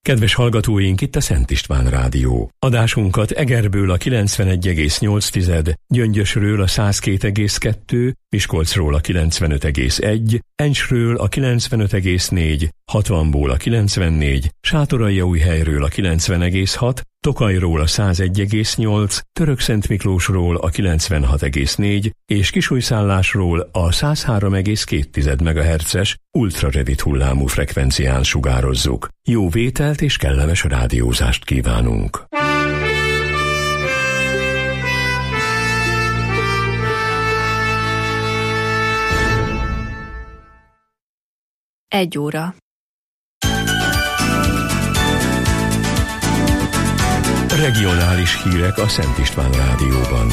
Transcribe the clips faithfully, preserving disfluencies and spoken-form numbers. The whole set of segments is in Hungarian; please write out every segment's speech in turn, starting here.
Kedves hallgatóink, itt a Szent István Rádió. Adásunkat Egerből a kilencvenegy egész nyolc, Gyöngyösről a száz két egész kettő, Miskolcról a kilencvenöt egész egy, Encsről a kilencvenöt egész négy, hatvanból a kilencvennégy, Sátoraljaújhelyről a kilencven egész hat, Tokajról a száz egy egész nyolc, Törökszentmiklósról a kilencvenhat egész négy és Kisújszállásról a száz három egész két megahertzes ultrarövid hullámú frekvencián sugározzuk. Jó vételt és kellemes rádiózást kívánunk! Egy óra. Regionális hírek a Szent István Rádióban.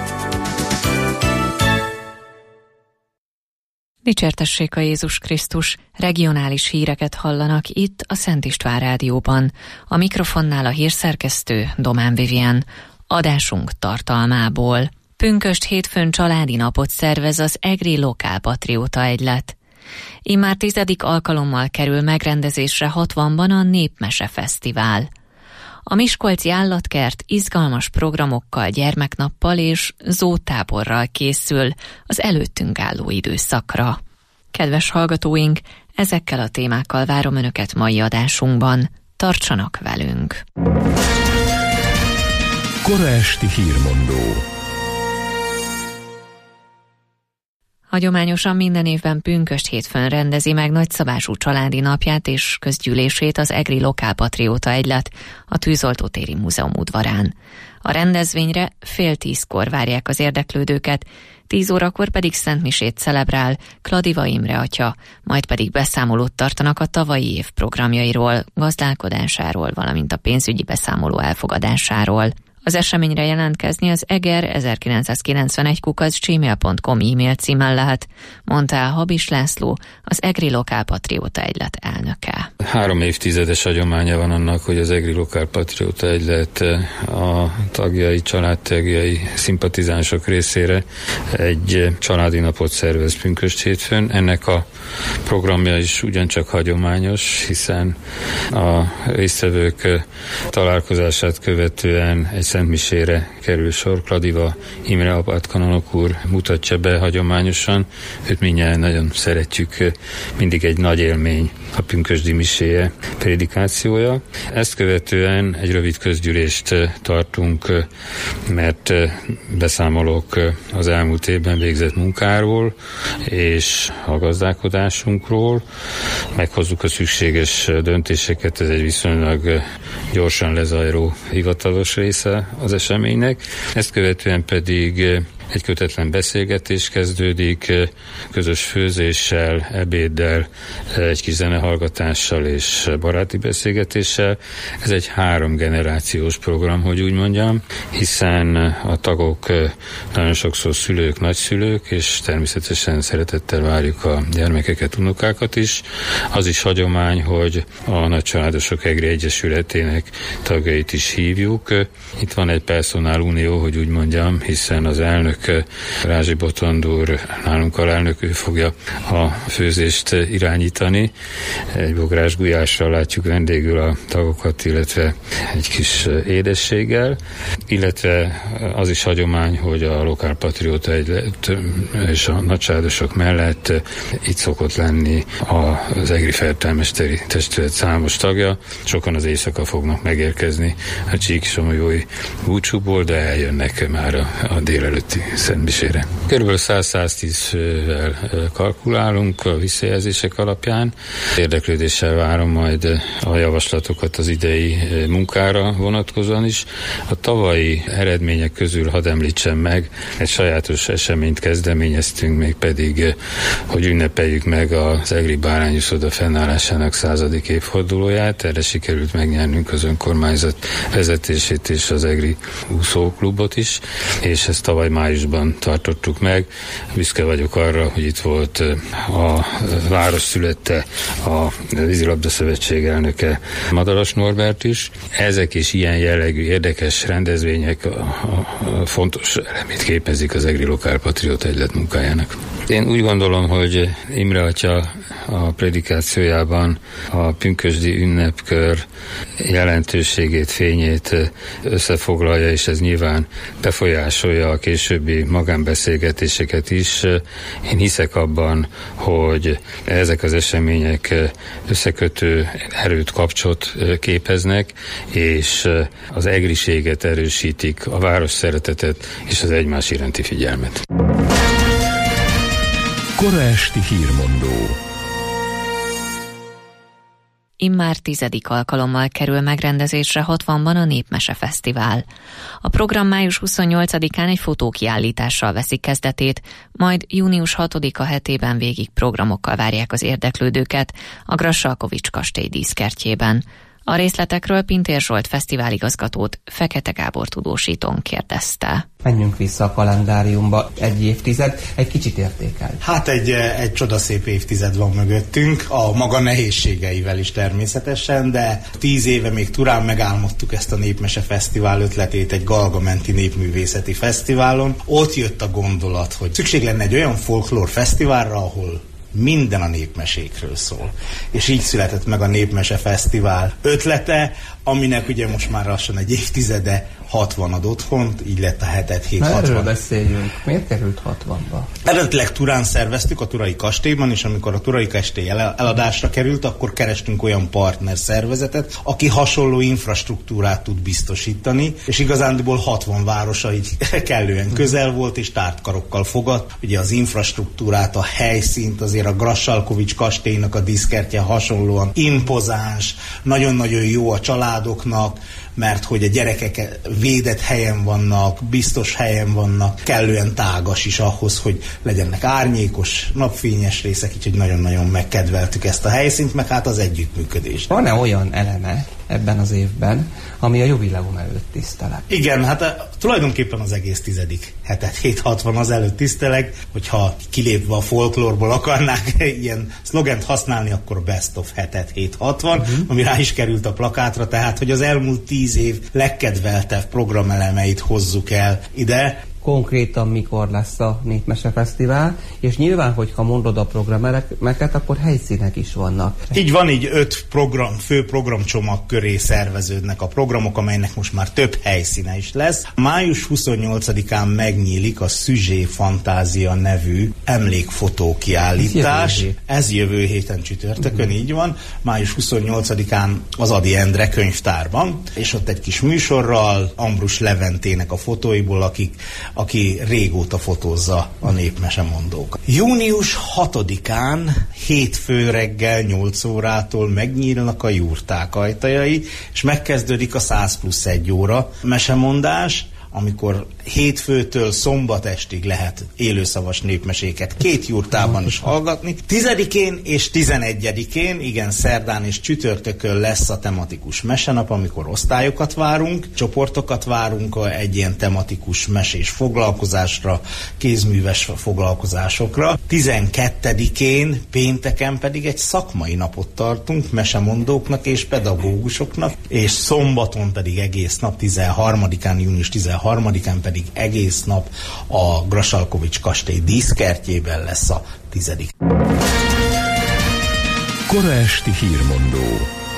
Dicsértessék a Jézus Krisztus, regionális híreket hallanak itt a Szent István Rádióban. A mikrofonnál a hírszerkesztő Domán Vivien. Adásunk tartalmából. Pünkösd hétfőn családi napot szervez az Egri Lokálpatrióta Egylet. Immár tizedik alkalommal kerül megrendezésre hatvanban a Népmese Fesztivál. A Miskolci Állatkert izgalmas programokkal, gyermeknappal és zótáborral készül az előttünk álló időszakra. Kedves hallgatóink, ezekkel a témákkal várom Önöket mai adásunkban. Tartsanak velünk! Kora esti hírmondó. Hagyományosan minden évben pünkösd hétfőn rendezi meg nagyszabású családi napját és közgyűlését az Egri Lokálpatrióta Egylet a Tűzoltótéri Múzeum udvarán. A rendezvényre fél tízkor várják az érdeklődőket, tíz órakor pedig szentmisét celebrál Kladiva Imre atya, majd pedig beszámolót tartanak a tavalyi év programjairól, gazdálkodásáról, valamint a pénzügyi beszámoló elfogadásáról. Az eseményre jelentkezni az eger ezerkilencszázkilencvenegy kukac gmail pont com e-mail címen lehet, mondta el Habis László, az Egri Lokálpatrióta Egylet elnöke. Három évtizedes hagyománya van annak, hogy az Egri Lokálpatrióta Egylet a tagjai, családtagjai, szimpatizánsok részére egy családi napot szervez pünkösd hétfőn. Ennek a programja is ugyancsak hagyományos, hiszen a résztvevők találkozását követően egy szentmisére kerül sor. Kladiva Imre apátkanonok úr mutatja be hagyományosan. Őt mindjárt nagyon szeretjük, mindig egy nagy élmény a pünkösdi miséje, prédikációja. Ezt követően egy rövid közgyűlést tartunk, mert beszámolok az elmúlt évben végzett munkáról és a gazdálkodásunkról. Meghozzuk a szükséges döntéseket, ez egy viszonylag gyorsan lezajló hivatalos része az eseménynek. Ezt követően pedig egy kötetlen beszélgetés kezdődik, közös főzéssel, ebéddel, egy kis zenehallgatással és baráti beszélgetéssel. Ez egy három generációs program, hogy úgy mondjam, hiszen a tagok nagyon sokszor szülők, nagyszülők, és természetesen szeretettel várjuk a gyermekeket, unokákat is. Az is hagyomány, hogy a Nagycsaládosok Egri Egyesületének tagjait is hívjuk. Itt van egy personál unió, hogy úgy mondjam, hiszen az elnök Rázsi Botond úr, nálunk alelnök, ő fogja a főzést irányítani. Egy bográs gulyással látjuk vendégül a tagokat, illetve egy kis édességgel, illetve az is hagyomány, hogy a Lokálpatrióta Egylet és a nagycsaládosok mellett itt szokott lenni az Egri Feltámesteri Testület számos tagja. Sokan az éjszaka fognak megérkezni a Csíksomolyói búcsúból, de eljönnek már a, a délelőtti szentmisére. Körülbelül száz-száztíz fővel kalkulálunk a visszajelzések alapján. Érdeklődéssel várom majd a javaslatokat az idei munkára vonatkozóan is. A tavalyi eredmények közül hadd említsem meg, egy sajátos eseményt kezdeményeztünk, még pedig, hogy ünnepeljük meg az Egri Bárányúszoda fennállásának századik évfordulóját. Erre sikerült megnyernünk az önkormányzat vezetését és az Egri úszóklubot is, és ezt tavaly májusban tartottuk meg. Büszke vagyok arra, hogy itt volt a város szülötte, a Vízilabda Szövetség elnöke Madaras Norbert is. Ezek és ilyen jellegű érdekes rendezvények a, a, a fontos elemét képezik az Egri Lokálpatrióta Egylet munkájának. Én úgy gondolom, hogy Imre atya a prédikációjában a pünkösdi ünnepkör jelentőségét, fényét összefoglalja, és ez nyilván befolyásolja a későbbi magánbeszélgetéseket is. Én hiszek abban, hogy ezek az események összekötő erőt, kapcsot képeznek, és az egriséget erősítik, a város szeretetet és az egymás iránti figyelmet. Kora esti hírmondó. Immár tizedik alkalommal kerül megrendezésre hatvanban a Népmese Fesztivál. A program május huszonnyolcadikán egy fotókiállítással veszi kezdetét, majd június hatodika hetében végig programokkal várják az érdeklődőket a Grassalkovich kastély díszkertjében. A részletekről Pintér Zsolt fesztiváligazgatót Fekete Gábor tudósítón kérdezte. Menjünk vissza a kalendáriumba. Egy évtized, egy kicsit értékel. Hát egy, egy csodaszép évtized van mögöttünk, a maga nehézségeivel is természetesen, de tíz éve még Turán megálmodtuk ezt a Népmese Fesztivál ötletét egy Galgamenti Népművészeti Fesztiválon. Ott jött a gondolat, hogy szükség lenne egy olyan folklór fesztiválra, ahol minden a népmesékről szól. És így született meg a Népmese Fesztivál ötlete, aminek ugye most már lassan egy évtizede hatvan ad otthont, így lett a hetet hét hatvan. Erről beszéljünk. Miért került hatvanba? Eredetileg Turán szerveztük, a Turai Kastélyban, és amikor a Turai Kastély eladásra került, akkor kerestünk olyan partner szervezetet, aki hasonló infrastruktúrát tud biztosítani, és igazándiból hatvan városa így kellően közel volt, és tártkarokkal fogadt. Ugye az infrastruktúrát, a helyszínt, azért a Grassalkovich kastélynak a díszkertje hasonlóan impozáns, nagyon-nagyon jó a családoknak, mert hogy a gyerekek védett helyen vannak, biztos helyen vannak, kellően tágas is ahhoz, hogy legyenek árnyékos, napfényes részek, így hogy nagyon-nagyon megkedveltük ezt a helyszínt, meg hát az együttműködést. Van-e olyan eleme ebben az évben, ami a jubileum előtt tiszteleg? Igen, hát a, tulajdonképpen az egész tizedik hetet hét hatvan az előtt tiszteleg, hogyha kilépve a folklórból akarnák ilyen szlogent használni, akkor best of hetet hét hatvan, uh-huh. ami rá is került a plakátra, tehát hogy az elmúlt tíz év legkedveltebb programelemeit hozzuk el ide. Konkrétan mikor lesz a Népmese Fesztivál, és nyilván, hogyha mondod a programeket, akkor helyszínek is vannak. Így van, így öt program, fő programcsomag köré szerveződnek a programok, amelynek most már több helyszíne is lesz. Május huszonnyolcadikán megnyílik a Szüzsé Fantázia nevű emlékfotókiállítás. Ez jövő, Ez jövő héten csütörtökön, uh-huh. így van. Május huszonnyolcadikán az Ady Endre könyvtárban, és ott egy kis műsorral Ambrus Leventének a fotóiból, akik aki régóta fotózza a népmesemondókat. Június hatodikán hétfő reggel nyolc órától megnyílnak a jurták ajtajai, és megkezdődik a száz plusz egy óra mesemondás, amikor hétfőtől szombat estig lehet élőszavas népmeséket két jurtában is hallgatni. Tizedikén és tizenegyedikén, igen, szerdán és csütörtökön lesz a tematikus mesenap, amikor osztályokat várunk, csoportokat várunk egy ilyen tematikus mesés foglalkozásra, kézműves foglalkozásokra. tizenkettedikén pénteken pedig egy szakmai napot tartunk mesemondóknak és pedagógusoknak, és szombaton pedig egész nap, tizenharmadikán, június tizenharmadikán pedig egész nap a Grassalkovich kastély díszkertjében lesz a tizedik. Kora esti hírmondó.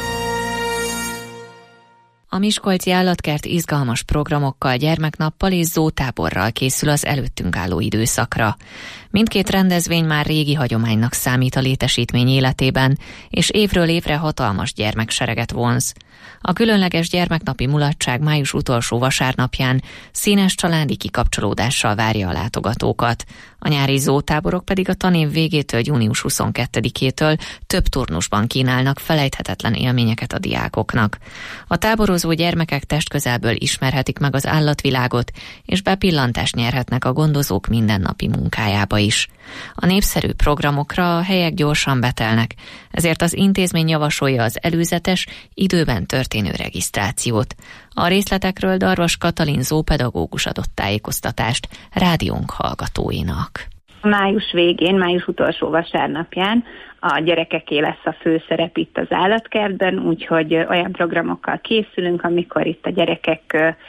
A Miskolci Állatkert izgalmas programokkal, gyermeknappal és zótáborral készül az előttünk álló időszakra. Mindkét rendezvény már régi hagyománynak számít a létesítmény életében, és évről évre hatalmas gyermeksereget vonz. A különleges gyermeknapi mulatság május utolsó vasárnapján színes családi kikapcsolódással várja a látogatókat. A nyári zótáborok pedig a tanév végétől június huszonkettedikétől több turnusban kínálnak felejthetetlen élményeket a diákoknak. A táborozó gyermekek testközelből ismerhetik meg az állatvilágot, és bepillantást nyerhetnek a gondozók mindennapi munkájába is. A népszerű programokra a helyek gyorsan betelnek, ezért az intézmény javasolja az előzetes, időben történő regisztrációt. A részletekről Darvas Katalin zoopedagógus adott tájékoztatást rádiónk hallgatóinak. Május végén, május utolsó vasárnapján a gyerekeké lesz a főszerep itt az állatkertben, úgyhogy olyan programokkal készülünk, amikor itt a gyerekek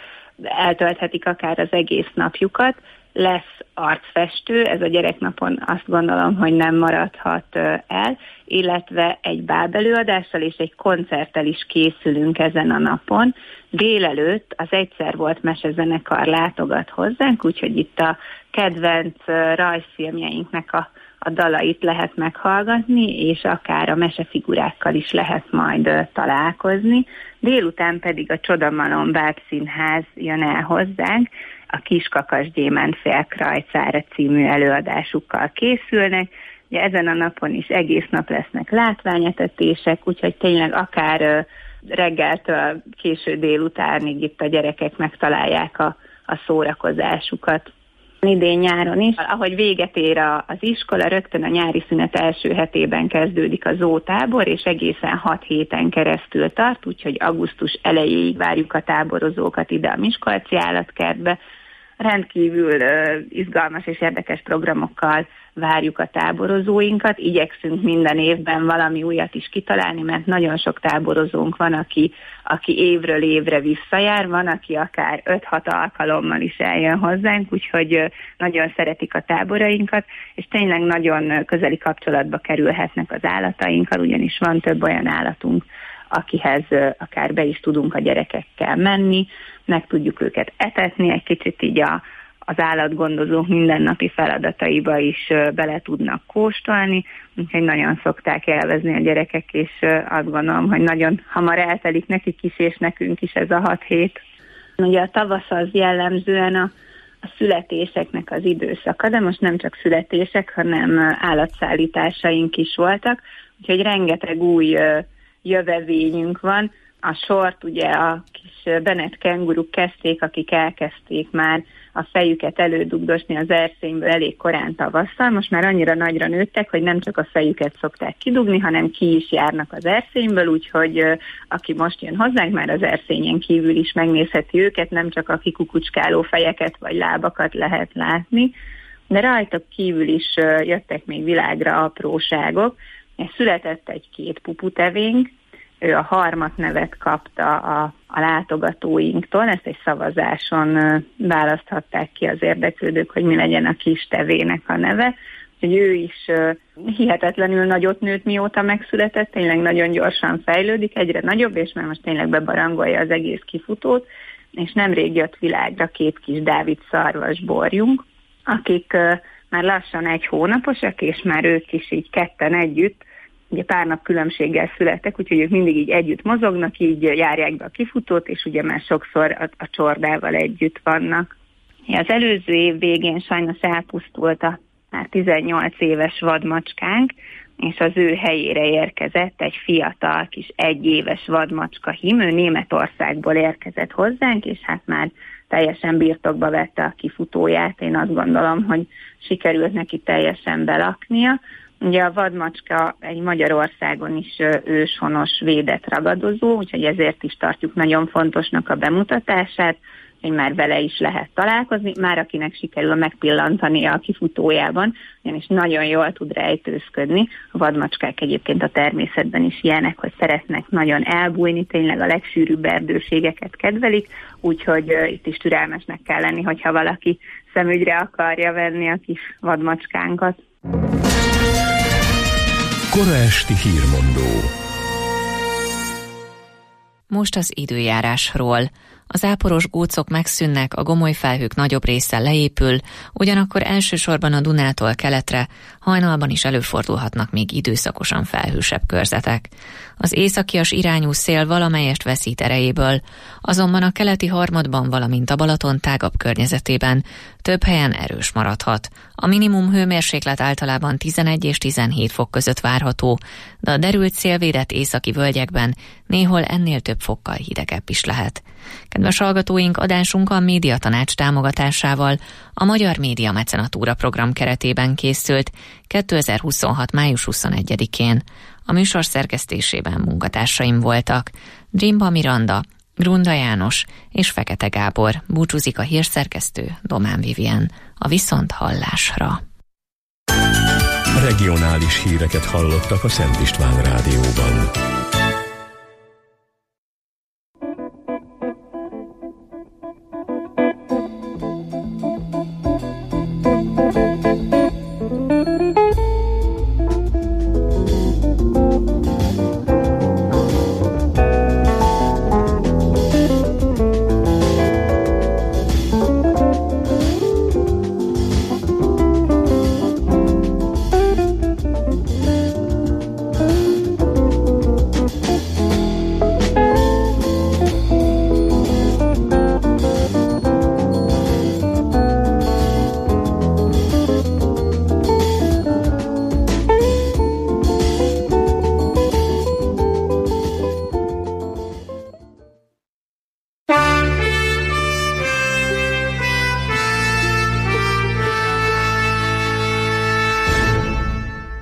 eltölthetik akár az egész napjukat. Lesz arcfestő, ez a gyereknapon azt gondolom, hogy nem maradhat el, illetve egy bábelőadással és egy koncerttel is készülünk ezen a napon. Délelőtt az Egyszer volt mesezenekar látogat hozzánk, úgyhogy itt a kedvenc rajzfilmjeinknek a, a dalait lehet meghallgatni, és akár a mesefigurákkal is lehet majd találkozni. Délután pedig a Csodamalom Bábszínház jön el hozzánk, a Kiskakas Gyémánt Félkrajcára című előadásukkal készülnek. Ugye ezen a napon is egész nap lesznek látványetetések, úgyhogy tényleg akár reggeltől késő délutánig itt a gyerekek megtalálják a, a szórakozásukat. Idén nyáron is, ahogy véget ér a, az iskola, rögtön a nyári szünet első hetében kezdődik a zótábor, és egészen hat héten keresztül tart, úgyhogy augusztus elejéig várjuk a táborozókat ide a Miskolci Állatkertbe. Rendkívül uh, izgalmas és érdekes programokkal várjuk a táborozóinkat. Igyekszünk minden évben valami újat is kitalálni, mert nagyon sok táborozónk van, aki, aki évről évre visszajár, van, aki akár öt-hat alkalommal is eljön hozzánk, úgyhogy uh, nagyon szeretik a táborainkat, és tényleg nagyon közeli kapcsolatba kerülhetnek az állatainkkal, ugyanis van több olyan állatunk, akihez uh, akár be is tudunk a gyerekekkel menni, meg tudjuk őket etetni, egy kicsit így a, az állatgondozók mindennapi feladataiba is uh, bele tudnak kóstolni, úgyhogy nagyon szokták élvezni a gyerekek, és uh, azt gondolom, hogy nagyon hamar eltelik nekik is, és nekünk is ez a hat hét. Ugye a tavasz az jellemzően a, a születéseknek az időszaka, de most nem csak születések, hanem uh, állatszállításaink is voltak, úgyhogy rengeteg új uh, jövevényünk van. A sort ugye a kis Bennett kenguruk kezdték, akik elkezdték már a fejüket elődugdosni az erszényből elég korán tavasszal. Most már annyira nagyra nőttek, hogy nem csak a fejüket szokták kidugni, hanem ki is járnak az erszényből, úgyhogy aki most jön hozzánk, már az erszényen kívül is megnézheti őket, nem csak a kikukucskáló fejeket vagy lábakat lehet látni, de rajtuk kívül is jöttek még világra apróságok. Született egy-két puputevénk, ő a Harmat nevet kapta a, a látogatóinktól, ezt egy szavazáson választhatták ki az érdeklődők, hogy mi legyen a kis tevének a neve. Úgyhogy ő is hihetetlenül nagyot nőtt, mióta megszületett, tényleg nagyon gyorsan fejlődik, egyre nagyobb, és már most tényleg bebarangolja az egész kifutót, és nemrég jött világra két kis Dávid szarvas borjunk, akik már lassan egy hónaposak, és már ők is így ketten együtt, ugye pár nap különbséggel születtek, úgyhogy ők mindig így együtt mozognak, így járják be a kifutót, és ugye már sokszor a, a csordával együtt vannak. Az előző év végén sajnos elpusztult a már tizennyolc éves vadmacskánk, és az ő helyére érkezett egy fiatal kis egyéves vadmacska Himő, Németországból érkezett hozzánk, és hát már teljesen birtokba vette a kifutóját. Én azt gondolom, hogy sikerült neki teljesen belaknia. Ugye a vadmacska egy Magyarországon is őshonos védett ragadozó, úgyhogy ezért is tartjuk nagyon fontosnak a bemutatását, hogy már vele is lehet találkozni, már akinek sikerül megpillantania a kifutójában, ugyanis nagyon jól tud rejtőzködni. A vadmacskák egyébként a természetben is ilyenek, hogy szeretnek nagyon elbújni, tényleg a legsűrűbb erdőségeket kedvelik, úgyhogy uh, itt is türelmesnek kell lenni, hogyha valaki szemügyre akarja venni a kis vadmacskánkat. Kora esti hírmondó. Most az időjárásról. A záporos gócok megszűnnek, a gomoly felhők nagyobb része leépül, ugyanakkor elsősorban a Dunától keletre, hajnalban is előfordulhatnak még időszakosan felhősebb körzetek. Az északias irányú szél valamelyest veszít erejéből, azonban a keleti harmadban, valamint a Balaton tágabb környezetében több helyen erős maradhat. A minimum hőmérséklet általában tizenegy és tizenhét fok között várható, de a derült szélvédett északi völgyekben néhol ennél több fokkal hidegebb is lehet. Kedves hallgatóink, adásunk a Médiatanács támogatásával a Magyar Média Mecenatúra program keretében készült kétezer-huszonhat. május huszonegyedikén. A műsor szerkesztésében munkatársaim voltak Drimba Miranda, Grunda János és Fekete Gábor. Búcsúzik a hírszerkesztő Domán Vivien. A viszonthallásra. Regionális híreket hallottak a Szent István Rádióban.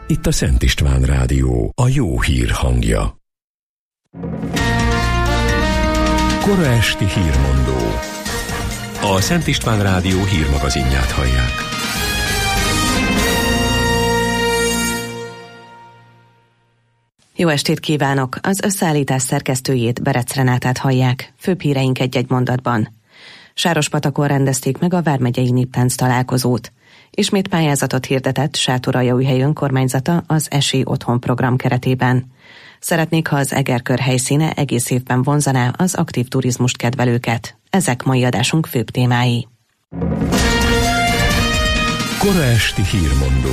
itt a Szent István Rádió, a jó hír hangja. Kora esti hírmondó. A Szent István Rádió hírmagazinját hallják. Jó estét kívánok! Az összeállítás szerkesztőjét, Berec Renátát hallják. Főbb híreink egy-egy mondatban. Sárospatakon rendezték meg a vármegyei néptánc találkozót. Ismét pályázatot hirdetett Sátoraljaújhely önkormányzata az Esély Otthon program keretében. Szeretnék, ha az Egerkör helyszíne egész évben vonzaná az aktív turizmust kedvelőket. Ezek mai adásunk főbb témái. Kora esti hírmondó.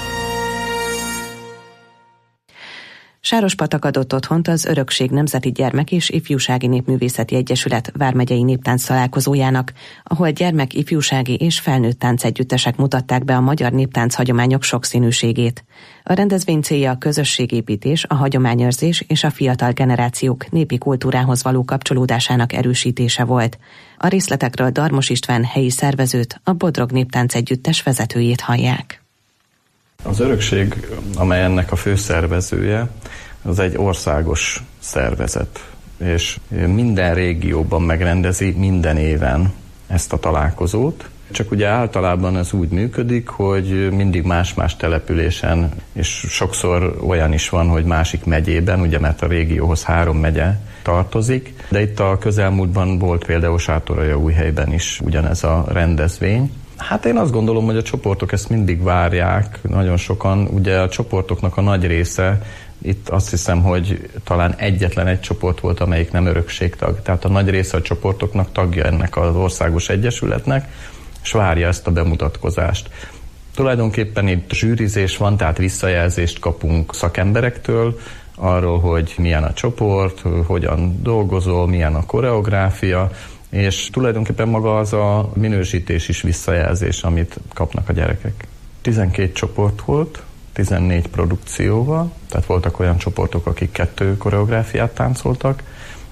Sárospatak adott otthont az Örökség Nemzeti Gyermek és Ifjúsági Népművészeti Egyesület vármegyei néptánc találkozójának, ahol gyermek, ifjúsági és felnőtt táncegyüttesek mutatták be a magyar néptánc hagyományok sokszínűségét. A rendezvény célja a közösségépítés, a hagyományőrzés és a fiatal generációk népi kultúrához való kapcsolódásának erősítése volt. A részletekről Darmos István helyi szervezőt, a Bodrog Néptánc Együttes vezetőjét hallják. Az Örökség, amely ennek a főszervezője, az egy országos szervezet, és minden régióban megrendezi minden éven ezt a találkozót. Csak ugye általában ez úgy működik, hogy mindig más-más településen, és sokszor olyan is van, hogy másik megyében, ugye mert a régióhoz három megye tartozik, de itt a közelmúltban volt például Sátoraljaújhelyben is ugyanez a rendezvény. Hát én azt gondolom, hogy a csoportok ezt mindig várják, nagyon sokan. Ugye a csoportoknak a nagy része, itt azt hiszem, hogy talán egyetlen egy csoport volt, amelyik nem örökségtag. Tehát a nagy része a csoportoknak tagja ennek az országos egyesületnek, és várja ezt a bemutatkozást. Tulajdonképpen itt zsűrizés van, tehát visszajelzést kapunk szakemberektől, arról, hogy milyen a csoport, hogyan dolgozol, milyen a koreográfia, és tulajdonképpen maga az a minősítés is visszajelzés, amit kapnak a gyerekek. tizenkét csoport volt, tizennégy produkcióval, tehát voltak olyan csoportok, akik kettő koreográfiát táncoltak,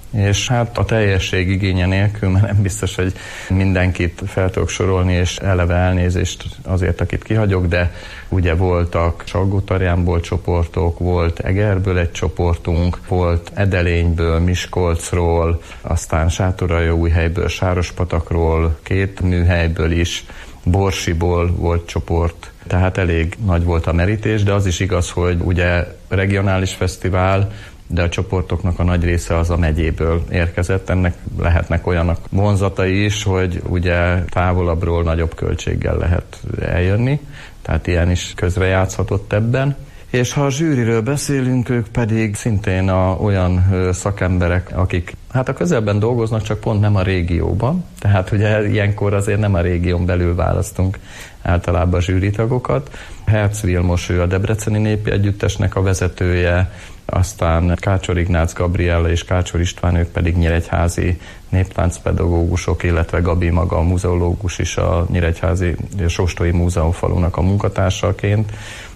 és hát a teljesség igénye nélkül, mert nem biztos, hogy mindenkit fel tudok sorolni, és eleve elnézést azért, akit kihagyok, de ugye voltak Salgótarjánból csoportok, volt Egerből egy csoportunk, volt Edelényből, Miskolcról, aztán Sátoraljaújhelyből, Sárospatakról, két műhelyből is, Borsiból volt csoport, tehát elég nagy volt a merítés, de az is igaz, hogy ugye regionális fesztivál, de a csoportoknak a nagy része az a megyéből érkezett. Ennek lehetnek olyanak vonzatai is, hogy ugye távolabbról nagyobb költséggel lehet eljönni, tehát ilyen is közrejátszhatott ebben. És ha a zsűriről beszélünk, ők pedig szintén a, olyan ö, szakemberek, akik hát a közelben dolgoznak, csak pont nem a régióban. Tehát ugye ilyenkor azért nem a régión belül választunk általában zsűritagokat. Herz Vilmos, ő a Debreceni Népi Együttesnek a vezetője, aztán Kácsor Ignác Gabriella és Kácsor István, ők pedig nyíregyházi néptáncpedagógusok, illetve Gabi maga a muzeológus is a nyíregyházi Sóstói Múzeumfalunak a munkatársaként,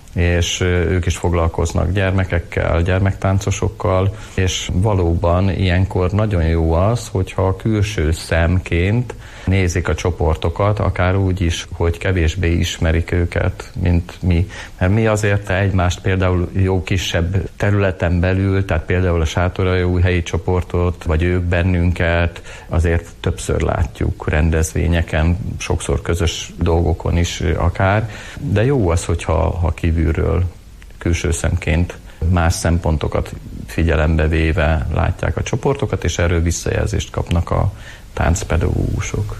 és ők is foglalkoznak gyermekekkel, gyermektáncosokkal, és valóban ilyenkor nagyon jó az, hogyha a külső szemként nézik a csoportokat, akár úgy is, hogy kevésbé ismerik őket, mint mi. Mert mi azért egymást például jó kisebb területen belül, tehát például a Sátoraljaújhelyi csoportot, vagy ők bennünket azért többször látjuk rendezvényeken, sokszor közös dolgokon is akár, de jó az, hogyha ha kívülről, külső szemként más szempontokat figyelembe véve látják a csoportokat, és erről visszajelzést kapnak a táncpedagógusok.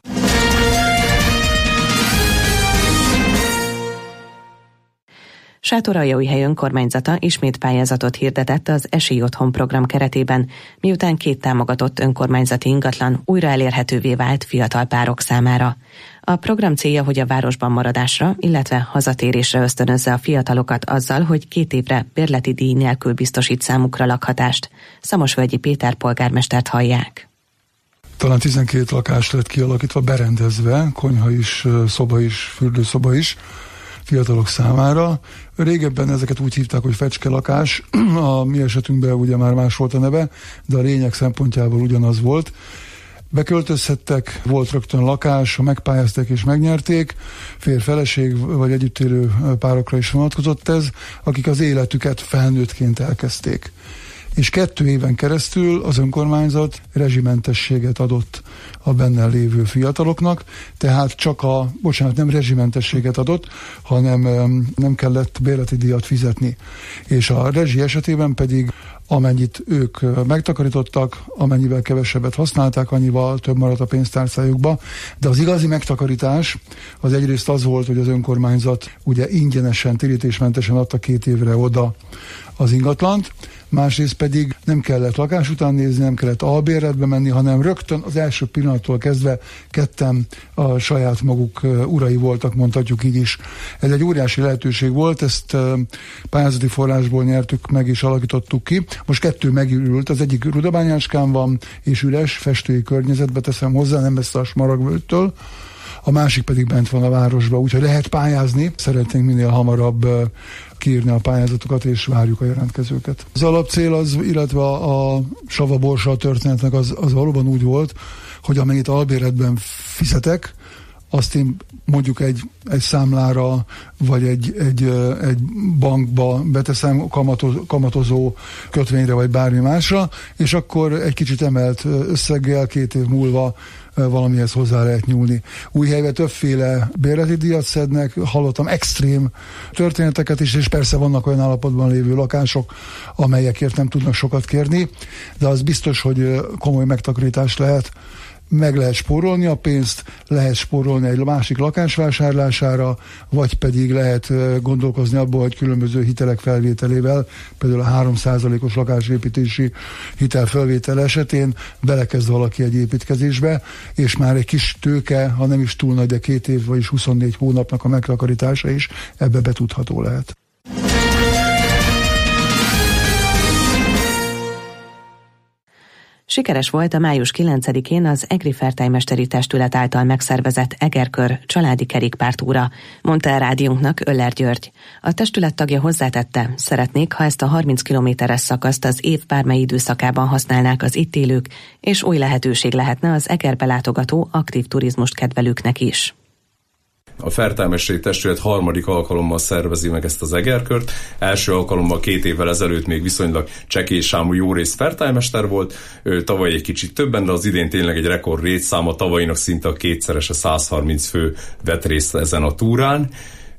Sátoraljaújhely önkormányzata ismét pályázatot hirdetett az Esély Otthon program keretében, miután két támogatott önkormányzati ingatlan újra elérhetővé vált fiatal párok számára. A program célja, hogy a városban maradásra, illetve hazatérésre ösztönözze a fiatalokat azzal, hogy két évre bérleti díj nélkül biztosít számukra lakhatást. Szamosvölgyi Péter polgármestert hallják. Talán tizenkét lakás lett kialakítva, berendezve, konyha is, szoba is, fürdőszoba is, fiatalok számára. Régebben ezeket úgy hívták, hogy fecskelakás, a mi esetünkben ugye már más volt a neve, de a lényeg szempontjából ugyanaz volt. beköltözhettek, volt rögtön lakás, megpályázták és megnyerték, férj-feleség vagy együtt élő párokra is vonatkozott ez, akik az életüket felnőttként elkezdték. És kettő éven keresztül az önkormányzat rezsimentességet adott a benne lévő fiataloknak, tehát csak a, bocsánat, nem rezsimentességet adott, hanem nem kellett bérleti díjat fizetni. És a rezsi esetében pedig amennyit ők megtakarítottak, amennyivel kevesebbet használták, annyival több maradt a pénztárcájukba. De az igazi megtakarítás az egyrészt az volt, hogy az önkormányzat ugye ingyenesen, térítésmentesen adta két évre oda az ingatlant, másrészt pedig nem kellett lakás után nézni, nem kellett albérletbe menni, hanem rögtön az első pillanattól kezdve ketten a saját maguk urai voltak, mondhatjuk így is. Ez egy óriási lehetőség volt, ezt pályázati forrásból nyertük meg és alakítottuk ki. Most kettő megürült, az egyik Rudabányáskán van, és üres, festői környezetbe teszem hozzá, nem messze a Smaragdvölgytől, a másik pedig bent van a városban, úgyhogy lehet pályázni. Szeretnénk minél hamarabb kiírni a pályázatokat, és várjuk a jelentkezőket. Az alapcél az, illetve a, a savaborsa a történetnek az, az valóban úgy volt, hogy amennyit albérletben fizetek, azt én mondjuk egy, egy számlára, vagy egy, egy, egy bankba beteszem kamatozó, kamatozó kötvényre, vagy bármi másra, és akkor egy kicsit emelt összeggel két év múlva valamihez hozzá lehet nyúlni. Újhelyben többféle bérleti díjat szednek, hallottam extrém történeteket is, és persze vannak olyan állapotban lévő lakások, amelyekért nem tudnak sokat kérni, de az biztos, hogy komoly megtakarítás lehet. Meg lehet spórolni a pénzt, lehet spórolni egy másik lakás vásárlására, vagy pedig lehet gondolkozni abból, hogy különböző hitelek felvételével, például a három százalékos lakásépítési hitel felvétel esetén belekezd valaki egy építkezésbe, és már egy kis tőke, ha nem is túl nagy, de két év, vagyis huszonnégy hónapnak a megtakarítása is ebbe betudható lehet. Sikeres volt a május kilencedikén az Egri Fertájmesteri Testület által megszervezett Egerkör családi kerékpártúra, mondta el rádiónknak Öller György. A testület tagja hozzátette, szeretnék, ha ezt a harminc kilométeres szakaszt az év bármely időszakában használnák az itt élők, és új lehetőség lehetne az Egerbe látogató aktív turizmust kedvelőknek is. A Fertájmesteri Testület harmadik alkalommal szervezi meg ezt az Egerkört. Első alkalommal két évvel ezelőtt még viszonylag csekélysámú jórészt fertájmester volt, ő tavaly egy kicsit többen, de az idén tényleg egy rekord létszám, a tavalyinak szinte a kétszerese, száz harminc fő vett részt ezen a túrán.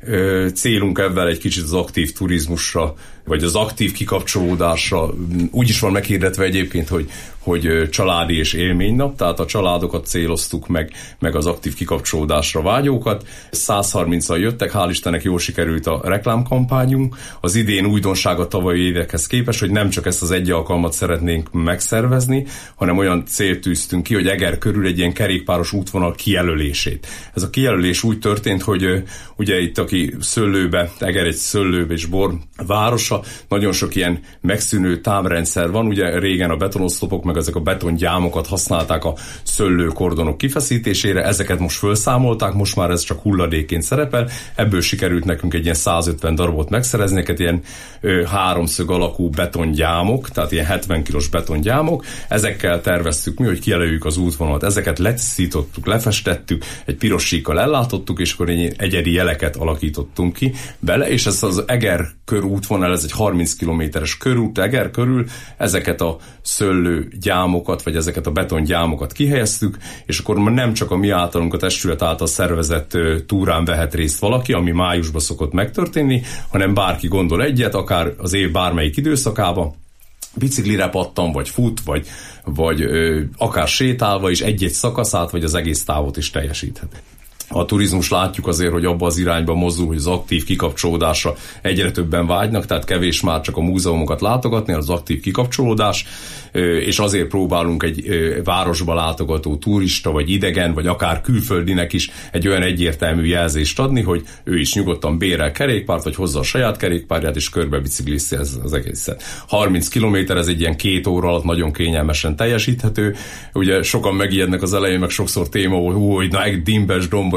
Célunk ebben egy kicsit az aktív turizmusra, vagy az aktív kikapcsolódásra. Úgy is van meghirdetve egyébként, hogy, hogy családi és élménynap, tehát a családokat céloztuk meg, meg az aktív kikapcsolódásra vágyókat. száz harmincan jöttek, hál' Istennek jól sikerült a reklámkampányunk. Az idén újdonság a tavalyi évekhez képest, hogy nem csak ezt az egy alkalmat szeretnénk megszervezni, hanem olyan célt tűztünk ki, hogy Eger körül egy ilyen kerékpáros útvonal kijelölését. Ez a kijelölés úgy történt, hogy ugye itt, aki szőlőbe, Eger egy szőlőbe és bor városa, nagyon sok ilyen megszűnő támrendszer van, ugye régen a betonoszlopok meg ezek a betongyámokat használták a szőlőkordonok kifeszítésére, ezeket most felszámolták, most már ez csak hulladékként szerepel, ebből sikerült nekünk egy ilyen százötven darabot megszerezni, ezeket ilyen ö, háromszög alakú betongyámok, tehát ilyen hetven kilós betongyámok, ezekkel terveztük mi, hogy kijelöljük az útvonalat, ezeket letisztítottuk, lefestettük, egy piros síkkal ellátottuk, és akkor egy egyedi jeleket alakítottunk ki bele, és ez az Eger körútvonal, ez egy harminc kilométeres körút Eger körül, ezeket a szőlőgyámokat, vagy ezeket a betongyámokat kihelyeztük, és akkor nem csak a mi általunk, a testület által szervezett túrán vehet részt valaki, ami májusban szokott megtörténni, hanem bárki gondol egyet, akár az év bármelyik időszakában, biciklire pattan, vagy fut, vagy, vagy ö, akár sétálva is egy-egy szakaszát, vagy az egész távot is teljesíthet. A turizmus látjuk azért, hogy abba az irányba mozdul, hogy az aktív kikapcsolódásra egyre többen vágynak, tehát kevés már csak a múzeumokat látogatni, az aktív kikapcsolódás, és azért próbálunk egy városba látogató turista, vagy idegen, vagy akár külföldinek is egy olyan egyértelmű jelzést adni, hogy ő is nyugodtan bérel kerékpárt, vagy hozza a saját kerékpárját, és körbe biciklizzi ez az egészet. harminc kilométer, ez egy ilyen két óra alatt nagyon kényelmesen teljesíthető. Ugye sokan megijednek az elején, meg sokszor téma volt, hogy na, egy dimbes, dombos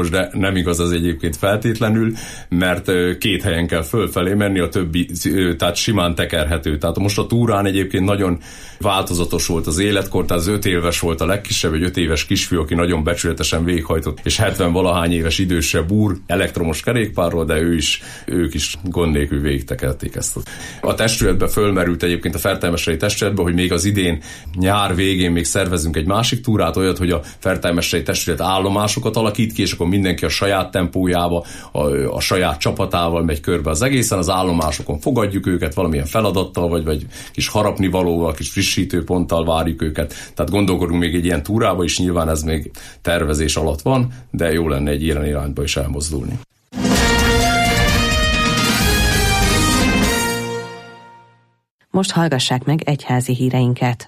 háromszoros, de nem igaz az egyébként feltétlenül, mert két helyen kell fölfelé menni, a többi, tehát simán tekerhető. Tehát most a túrán egyébként nagyon változatos volt az életkor, tehát az öt éves volt a legkisebb, egy öt éves kisfiú, aki nagyon becsületesen végighajtott, és hetven valahány éves idősebb úr elektromos kerékpárról, de ő is, ők is gond nélkül végigtekerték ezt. A testületbe fölmerült egyébként a Fertelmeseri testületbe, hogy még az idén nyár végén még szervezünk egy másik túrát, olyat, hogy a Fertelmeseri testület állomásokat alakít ki, és akkor mindenki a saját tempójába, a, a saját csapatával megy körbe az egészen, az állomásokon fogadjuk őket valamilyen feladattal, vagy, vagy kis harapnivalóval, kis frissítőponttal várjuk őket. Tehát gondolkodunk még egy ilyen túrába, és nyilván ez még tervezés alatt van, de jó lenne egy ilyen irányba is elmozdulni. Most hallgassák meg egyházi híreinket.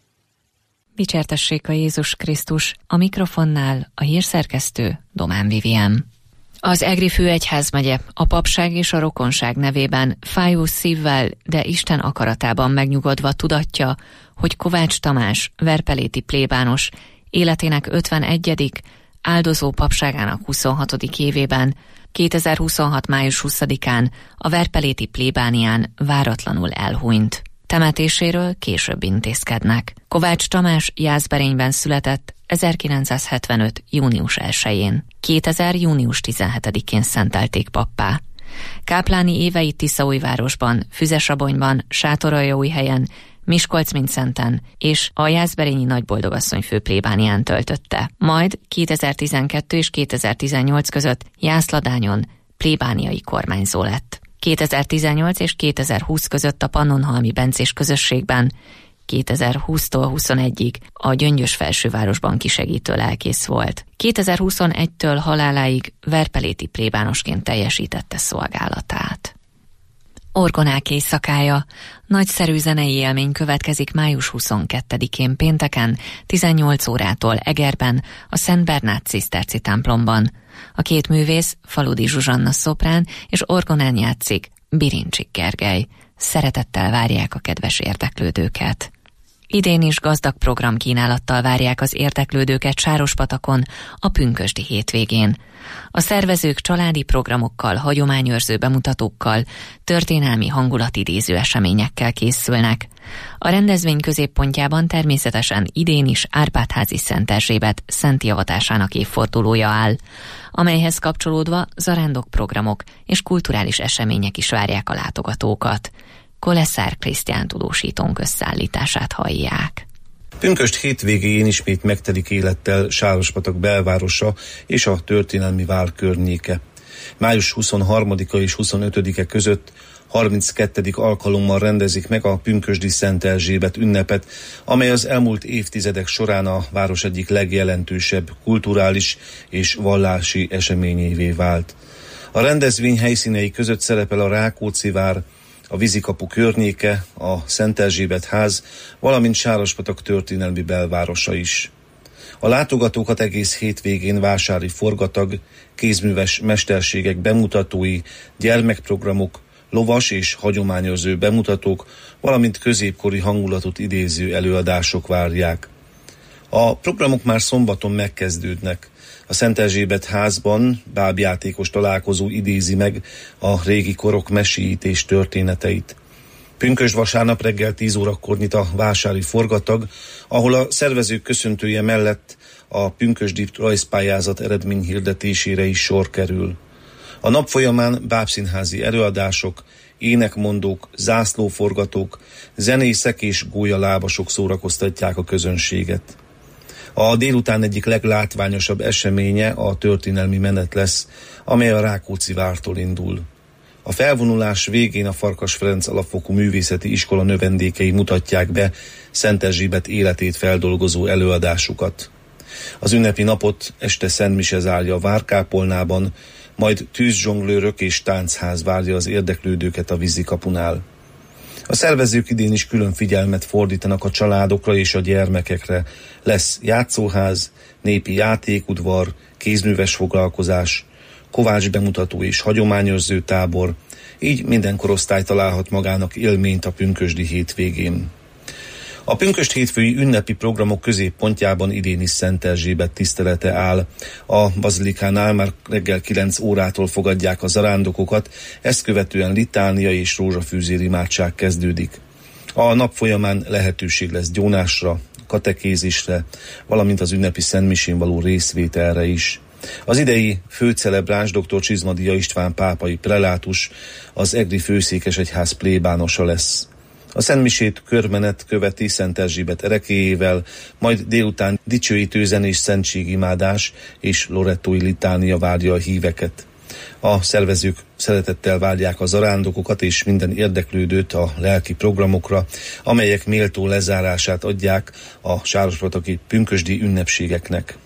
Dicsértessék a Jézus Krisztus, a mikrofonnál a hírszerkesztő Domán Vivien. Az Egri főegyházmegye a papság és a rokonság nevében fájó szívvel, de Isten akaratában megnyugodva tudatja, hogy Kovács Tamás, verpeléti plébános, életének ötvenegyedik áldozó papságának huszonhatodik évében, kétezer-huszonhat. május huszadikán a verpeléti plébánián váratlanul elhunyt. Temetéséről később intézkednek. Kovács Tamás Jászberényben született ezerkilencszázhetvenöt. június elsején. kétezer. június tizenhetedikén szentelték pappá. Kápláni éveit Tiszaújvárosban, Füzesabonyban, Sátoraljaújhelyen, Miskolc-Mindszenten és a Jászberényi Nagyboldogasszony főplébánián töltötte. Majd kétezer-tizenkettő és kétezer-tizennyolc között Jászladányon plébániai kormányzó lett. kétezer-tizennyolc és kétezer-húsz között a Pannonhalmi bencés közösségben, kétezer-húsztól huszonegyig a Gyöngyös felsővárosban kisegítő lelkész volt. kétezer-huszonegytől haláláig verpeléti plébánosként teljesítette szolgálatát. Orgonák éjszakája. Nagyszerű zenei élmény következik május huszonkettedikén pénteken, tizennyolc órától Egerben, a Szent Bernát ciszterci templomban. A két művész, Faludi Zsuzsanna szoprán és orgonán játszik, Birincsik Gergely. Szeretettel várják a kedves érdeklődőket. Idén is gazdag programkínálattal várják az érdeklődőket Sárospatakon a pünkösdi hétvégén. A szervezők családi programokkal, hagyományőrző bemutatókkal, történelmi hangulatidéző eseményekkel készülnek. A rendezvény középpontjában természetesen idén is Árpád-házi Szent Erzsébet szenti avatásának évfordulója áll, amelyhez kapcsolódva zarándokprogramok és kulturális események is várják a látogatókat. Koleszár Krisztián tudósítónk összeállítását hallják. Pünkösd hétvégén ismét megtelik élettel Sárospatak belvárosa és a történelmi vár környéke. május huszonharmadika és huszonötödike között harminckettedik alkalommal rendezik meg a pünkösdi Szent Erzsébet ünnepet, amely az elmúlt évtizedek során a város egyik legjelentősebb kulturális és vallási eseményévé vált. A rendezvény helyszínei között szerepel a Rákóczi vár, a Vízikapu környéke, a Szent Erzsébet ház, valamint Sárospatak történelmi belvárosa is. A látogatókat egész hétvégén vásári forgatag, kézműves mesterségek bemutatói, gyermekprogramok, lovas és hagyományőrző bemutatók, valamint középkori hangulatot idéző előadások várják. A programok már szombaton megkezdődnek. A Szent Erzsébet házban bábjátékos találkozó idézi meg a régi korok meséítés történeteit. Pünkösd vasárnap reggel tíz órakor nyit a vásári forgatag, ahol a szervezők köszöntője mellett a pünkösdi rajzpályázat eredményhirdetésére is sor kerül. A nap folyamán bábszínházi előadások, énekmondók, zászlóforgatók, zenészek és gólyalábasok szórakoztatják a közönséget. A délután egyik leglátványosabb eseménye a történelmi menet lesz, amely a Rákóczi vártól indul. A felvonulás végén a Farkas Ferenc Alapfokú Művészeti Iskola növendékei mutatják be Szent Erzsébet életét feldolgozó előadásukat. Az ünnepi napot este Szent Mise zárja a várkápolnában, majd tűzzsonglőrök és táncház várja az érdeklődőket a Vízikapunál. A szervezők idén is külön figyelmet fordítanak a családokra és a gyermekekre. Lesz játszóház, népi játékudvar, kézműves foglalkozás, kovács bemutató és hagyományőrző tábor, így minden korosztály találhat magának élményt a pünkösdi hétvégén. A pünkösd hétfői ünnepi programok középpontjában idén is Szent Erzsébet tisztelete áll. A bazilikánál már reggel kilenc órától fogadják a zarándokokat, ezt követően litánia és rózsafűzér imádság kezdődik. A nap folyamán lehetőség lesz gyónásra, katekézisre, valamint az ünnepi szentmisén való részvételre is. Az idei főcelebráns dr. Csizmadia István pápai prelátus az egri főszékesegyház plébánosa lesz. A szentmisét körmenet követi Szent Erzsébet erekéjével, majd délután dicsőítő zenés szentségimádás és lorettói litánia várja a híveket. A szervezők szeretettel várják a zarándokokat és minden érdeklődőt a lelki programokra, amelyek méltó lezárását adják a sárospataki pünkösdi ünnepségeknek.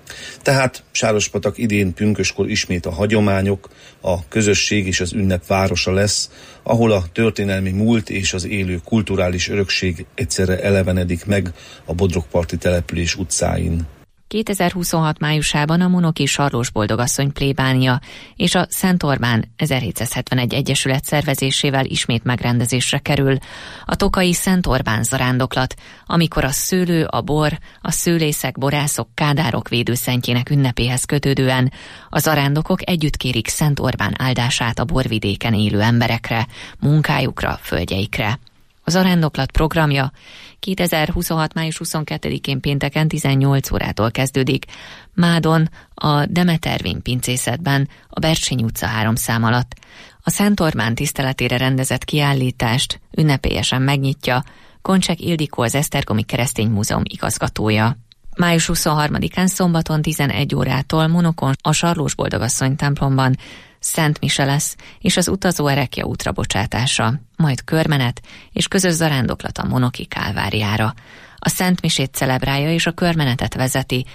Tehát Sárospatak idén pünköskor ismét a hagyományok, a közösség és az ünnep városa lesz, ahol a történelmi múlt és az élő kulturális örökség egyszerre elevenedik meg a Bodrogparti település utcáin. kétezer-huszonhat májusában a Monoki Sarlós Boldogasszony plébánia és a Szent Orbán ezerhétszázhetvenegy egyesület szervezésével ismét megrendezésre kerül a tokai Szent Orbán zarándoklat, amikor a szőlő, a bor, a szőlészek, borászok, kádárok védőszentjének ünnepéhez kötődően a zarándokok együtt kérik Szent Orbán áldását a borvidéken élő emberekre, munkájukra, földjeikre. A zarándoklat programja kétezer-huszonhat május huszonkettedikén pénteken tizennyolc órától kezdődik. Mádon, a Demetervény pincészetben, a Bercsényi utca három szám alatt. A Szent Orbán tiszteletére rendezett kiállítást ünnepélyesen megnyitja Koncsek Ildikó, az Esztergomi Keresztény Múzeum igazgatója. május huszonharmadikán szombaton tizenegy órától Monokon a Sarlós Boldogasszony templomban Szent Mise lesz, és az utazó erekje útra bocsátása, majd körmenet és közös zarándoklat a Monoki Kálváriára. A Szent Misét celebrálja és a körmenetet vezeti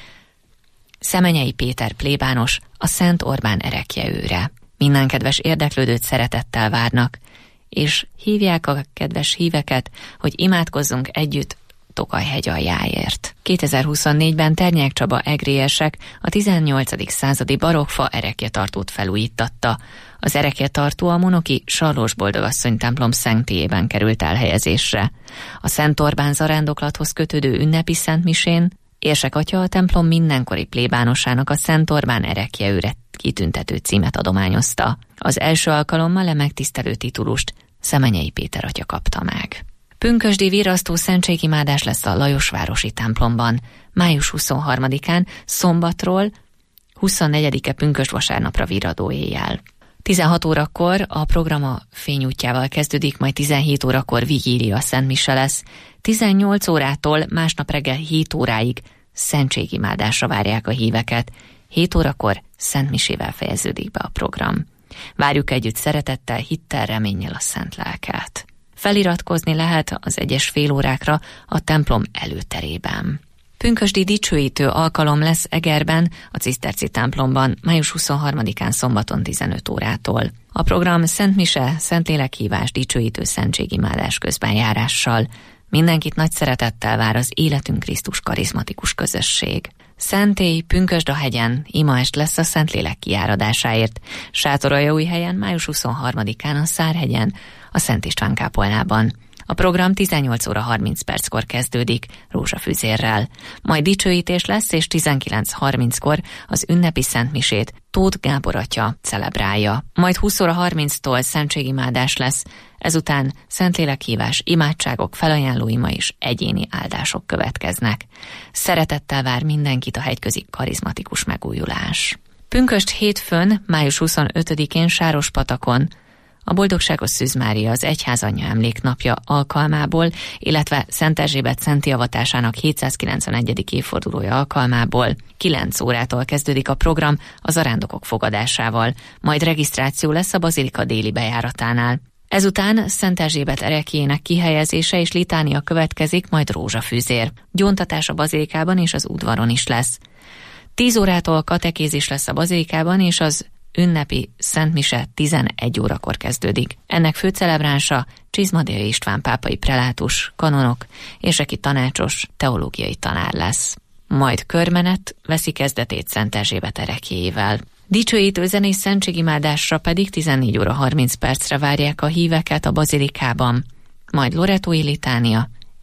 Szemenyei Péter plébános, a Szent Orbán erekje őre. Minden kedves érdeklődőt szeretettel várnak, és hívják a kedves híveket, hogy imádkozzunk együtt Tokaj-hegy aljáért. kétezer-huszonnégyben Ternyák Csaba egriesek a tizennyolcadik századi barokkfa erekjetartót felújítatta. Az erekjetartó a Monoki Sarlós Boldogasszony templom szentélyében került elhelyezésre. A Szent Orbán zarándoklathoz kötődő ünnepi szentmisén Érsek atya a templom mindenkori plébánosának a Szent Orbán erekje őre kitüntető címet adományozta. Az első alkalommal a megtisztelő titulust Szemenyei Péter atya kapta meg. Pünkösdi virasztó szentségimádás lesz a Lajosvárosi templomban, május huszonharmadikán, szombatról huszonnegyedike pünkösd vasárnapra viradó éjjel. tizenhat órakor a program a fényútjával kezdődik, majd tizenhét órakor vigília szentmise lesz. tizennyolc órától másnap reggel hét óráig szentségimádásra várják a híveket. hét órakor szentmisével fejeződik be a program. Várjuk együtt szeretettel, hittel, reménnyel a szent lelket. Feliratkozni lehet az egyes félórákra a templom előterében. Pünkösdi dicsőítő alkalom lesz Egerben, a Ciszterci templomban, május huszonharmadikán szombaton tizenöt órától. A program Szent Mise, Szentlélekhívás, dicsőítő szentségimádás közbenjárással. Mindenkit nagy szeretettel vár az Életünk Krisztus karizmatikus közösség. Szentély, Pünkösd-a-hegyen, imaest lesz a Szentlélek kiáradásáért. Sátoraljaújhelyen május huszonharmadikán a Szárhegyen, a Szent István kápolnában. A program tizennyolc óra harminc perckor kezdődik, rózsafűzérrel. Majd dicsőítés lesz, és tizenkilenc harminckor az ünnepi szentmisét Tóth Gábor atya celebrálja. Majd húsz óra harminctól szentségimádás lesz, ezután Szentlélekhívás, imádságok, felajánlóima és egyéni áldások következnek. Szeretettel vár mindenkit a hegyközi karizmatikus megújulás. Pünkösd hétfőn, május huszonötödikén Sárospatakon a Boldogságos Szűz Mária az Egyházanyja emléknapja alkalmából, illetve Szent Erzsébet szenti avatásának hétszázkilencvenegyedik évfordulója alkalmából kilenc órától kezdődik a program a zarándokok fogadásával, majd regisztráció lesz a bazilika déli bejáratánál. Ezután Szent Erzsébet ereklyének kihelyezése és litánia következik, majd rózsafűzér. Gyóntatás a bazilikában és az udvaron is lesz. tíz órától katekézis lesz a bazilikában, és az ünnepi szentmise tizenegy órakor kezdődik. Ennek főcelebránsa Csizmadia István pápai prelátus, kanonok és aki tanácsos teológiai tanár lesz. Majd körmenet veszi kezdetét Szent Erzsébet ereklyéjével. Dicsőítő zenés szentségimádásra pedig tizennégy óra harminc percre várják a híveket a bazilikában, majd loretói litánia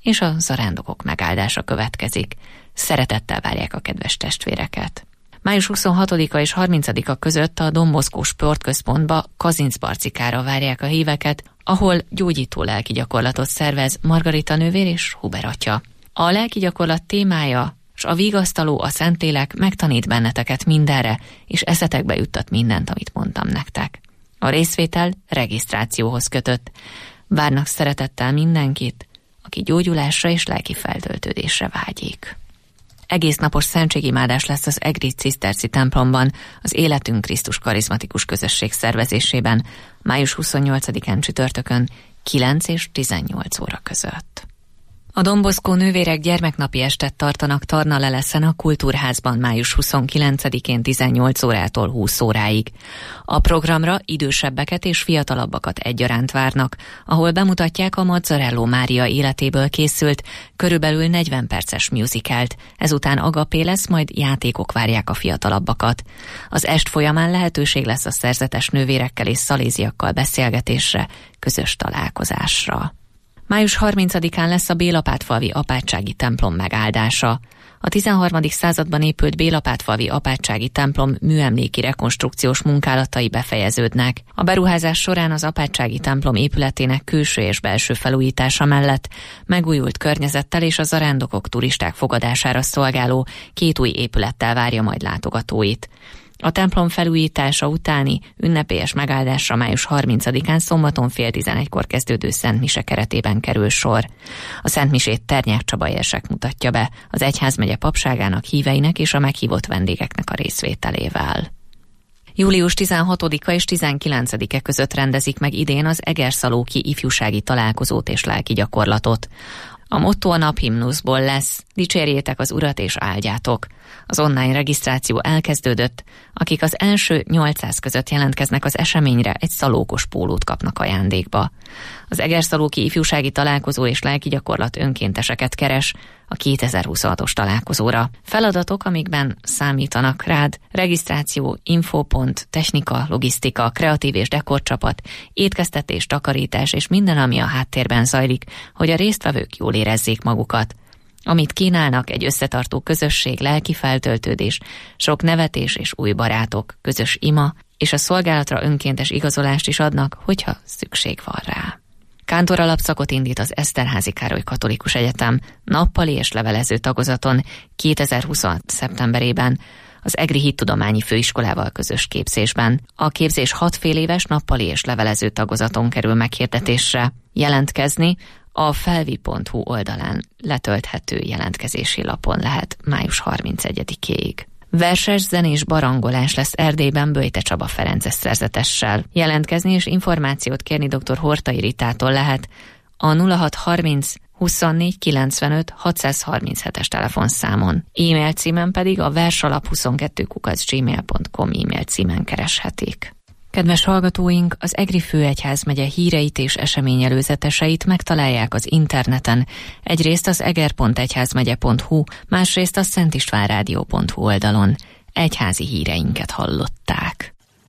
és a zarándokok megáldása következik. Szeretettel várják a kedves testvéreket. május huszonhatodika és harmincadika között a Don Bosco Sportközpontba, Kazincbarcikára várják a híveket, ahol gyógyító lelki gyakorlatot szervez Margarita nővér és Huber atya. A lelki gyakorlat témája, s a vigasztaló, a Szentlélek megtanít benneteket mindenre, és eszetekbe juttat mindent, amit mondtam nektek. A részvétel regisztrációhoz kötött. Várnak szeretettel mindenkit, aki gyógyulásra és lelki feltöltődésre vágyik. Egész napos szentségimádás lesz az Egri Ciszterci templomban, az Életünk Krisztus karizmatikus közösség szervezésében, május huszonnyolcadikán csütörtökön kilenc és tizennyolc óra között. A Don Bosco nővérek gyermeknapi estet tartanak Tarnaleleszen a Kultúrházban május huszonkilencedikén tizennyolc órától húsz óráig. A programra idősebbeket és fiatalabbakat egyaránt várnak, ahol bemutatják a Mazzarello Mária életéből készült, körülbelül negyven perces musicalt, ezután agapé lesz, majd játékok várják a fiatalabbakat. Az est folyamán lehetőség lesz a szerzetes nővérekkel és szaléziakkal beszélgetésre, közös találkozásra. május harmincadikán lesz a Bélapátfalvi apátsági templom megáldása. A tizenharmadik században épült Bélapátfalvi apátsági templom műemléki rekonstrukciós munkálatai befejeződnek. A beruházás során az apátsági templom épületének külső és belső felújítása mellett megújult környezettel és a zarándokok, turisták fogadására szolgáló két új épülettel várja majd látogatóit. A templom felújítása utáni ünnepélyes megáldásra május harmincadikán szombaton fél tizenegykor kezdődő szentmise keretében kerül sor. A szentmisét Ternyák Csaba érsek mutatja be az egyházmegye papságának, híveinek és a meghívott vendégeknek a részvételével. július tizenhatodika és tizenkilencedike között rendezik meg idén az Egerszalóki ifjúsági találkozót és lelki gyakorlatot. A motto a naphimnuszból lesz: dicsérjétek az Urat és áldjátok. Az online regisztráció elkezdődött, akik az első nyolcszáz között jelentkeznek az eseményre, egy szalókos pólót kapnak ajándékba. Az Egerszalóki ifjúsági találkozó és lelki gyakorlat önkénteseket keres a kétezer-huszonhatos találkozóra. Feladatok, amikben számítanak rád: regisztráció, infopont, technika, logisztika, kreatív és dekorcsapat, étkeztetés, takarítás és minden, ami a háttérben zajlik, hogy a résztvevők jól érezzék magukat. Amit kínálnak, egy összetartó közösség, lelki feltöltődés, sok nevetés és új barátok, közös ima, és a szolgálatra önkéntes igazolást is adnak, hogyha szükség van rá. Kántor alapszakot indít az Eszterházy Károly Katolikus Egyetem nappali és levelező tagozaton kétezer-huszonhat szeptemberében az Egri Hittudományi Főiskolával közös képzésben. A képzés hat fél éves nappali és levelező tagozaton kerül meghirdetésre. Jelentkezni a felvi pont hu oldalán letölthető jelentkezési lapon lehet május harmincegyedikéig. Verses, zenés barangolás lesz Erdélyben Böjte Csaba Ferences szerzetessel. Jelentkezni és információt kérni dr. Hortai Ritától lehet a nulla hat harminc huszonnégy kilencvenöt hatszázharminchetes telefonszámon. E-mail címen pedig a versalap huszonkettő kukac gmail pont com e-mail címen kereshetik. Kedves hallgatóink, az Egri Főegyházmegye híreit és eseményelőzeteseit megtalálják az interneten, egyrészt az eger pont egyházmegye pont hu, másrészt a szentistvánrádió pont hu oldalon. Egyházi híreinket hallották.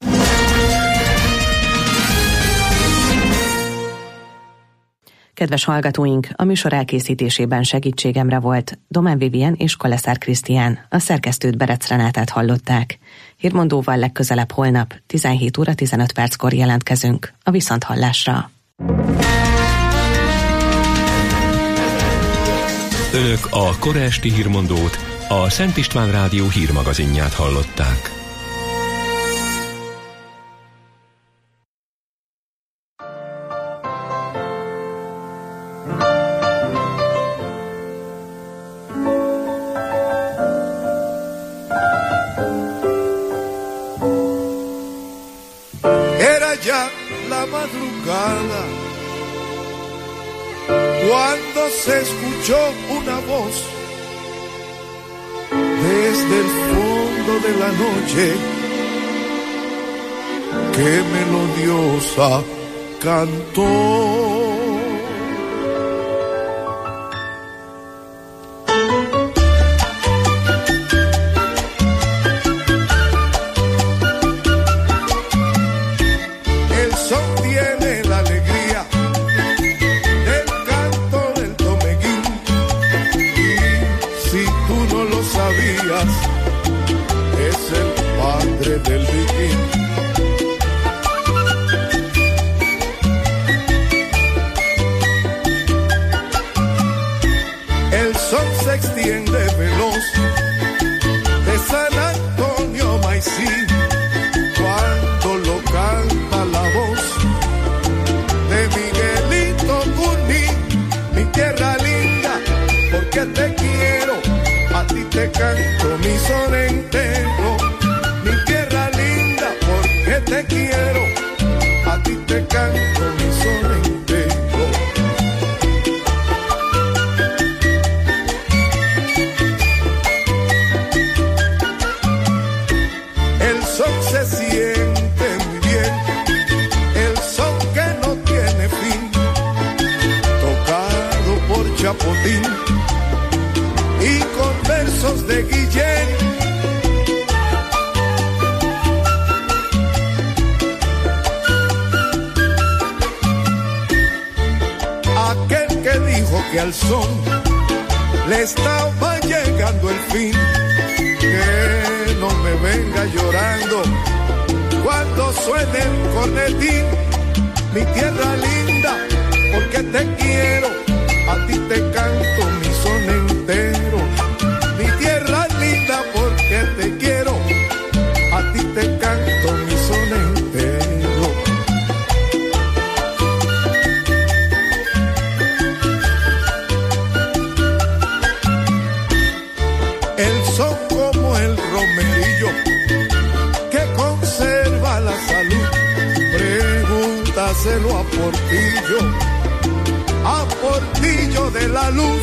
Kedves hallgatóink, a műsor elkészítésében segítségemre volt Domán Vivien és Koleszár Krisztián, a szerkesztőt Berec Renátát hallották. Hírmondóval legközelebb holnap tizenhét óra tizenöt perckor jelentkezünk. A viszonthallásra. Önök a kora esti hírmondót, a Szent István Rádió hírmagazinját hallották. Cuando se escuchó una voz desde el fondo de la noche, que melodiosa cantó. El son tiene la alegría del canto del tomeguín, canto mi son entero. Mi tierra linda, porque te quiero. A ti te canto mi son entero. El son se siente muy bien, el son que no tiene fin, tocado por Chapotín y con versos de Guillén. Aquel que dijo que al son le estaba llegando el fin, que no me venga llorando cuando suene el cornetín. Mi tierra linda, porque te quiero, a ti te canto mi son entero. Mi tierra linda, porque te quiero, a ti te canto mi son entero. El son como el romerillo que conserva la salud. Pregúntaselo a Portillo, a Portillo de la Luz.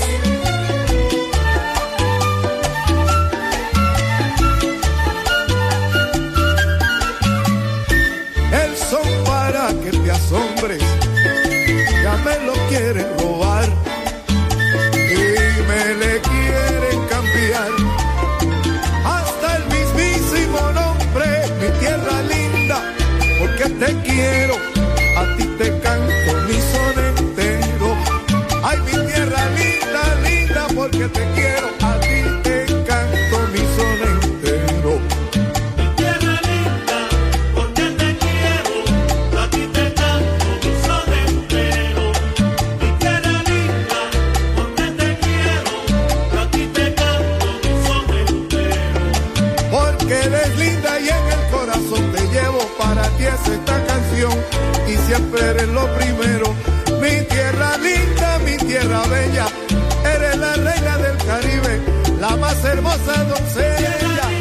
El son para que te asombres, ya me lo quieren robar y me le quieren cambiar hasta el mismísimo nombre. Mi tierra linda, porque te quiero, a ti te canto mi son entero. Ay, mi tierra linda, linda, porque te quiero, a ti te canto mi son entero. Mi tierra linda, porque te quiero, a ti te canto mi son entero. Mi tierra linda, porque te quiero, a ti te canto mi son entero. Porque eres linda y en el corazón te llevo, para ti es esta canción y siempre eres lo primero. Mi tierra linda, mi tierra bella, eres la reina del Caribe, la más hermosa doncella.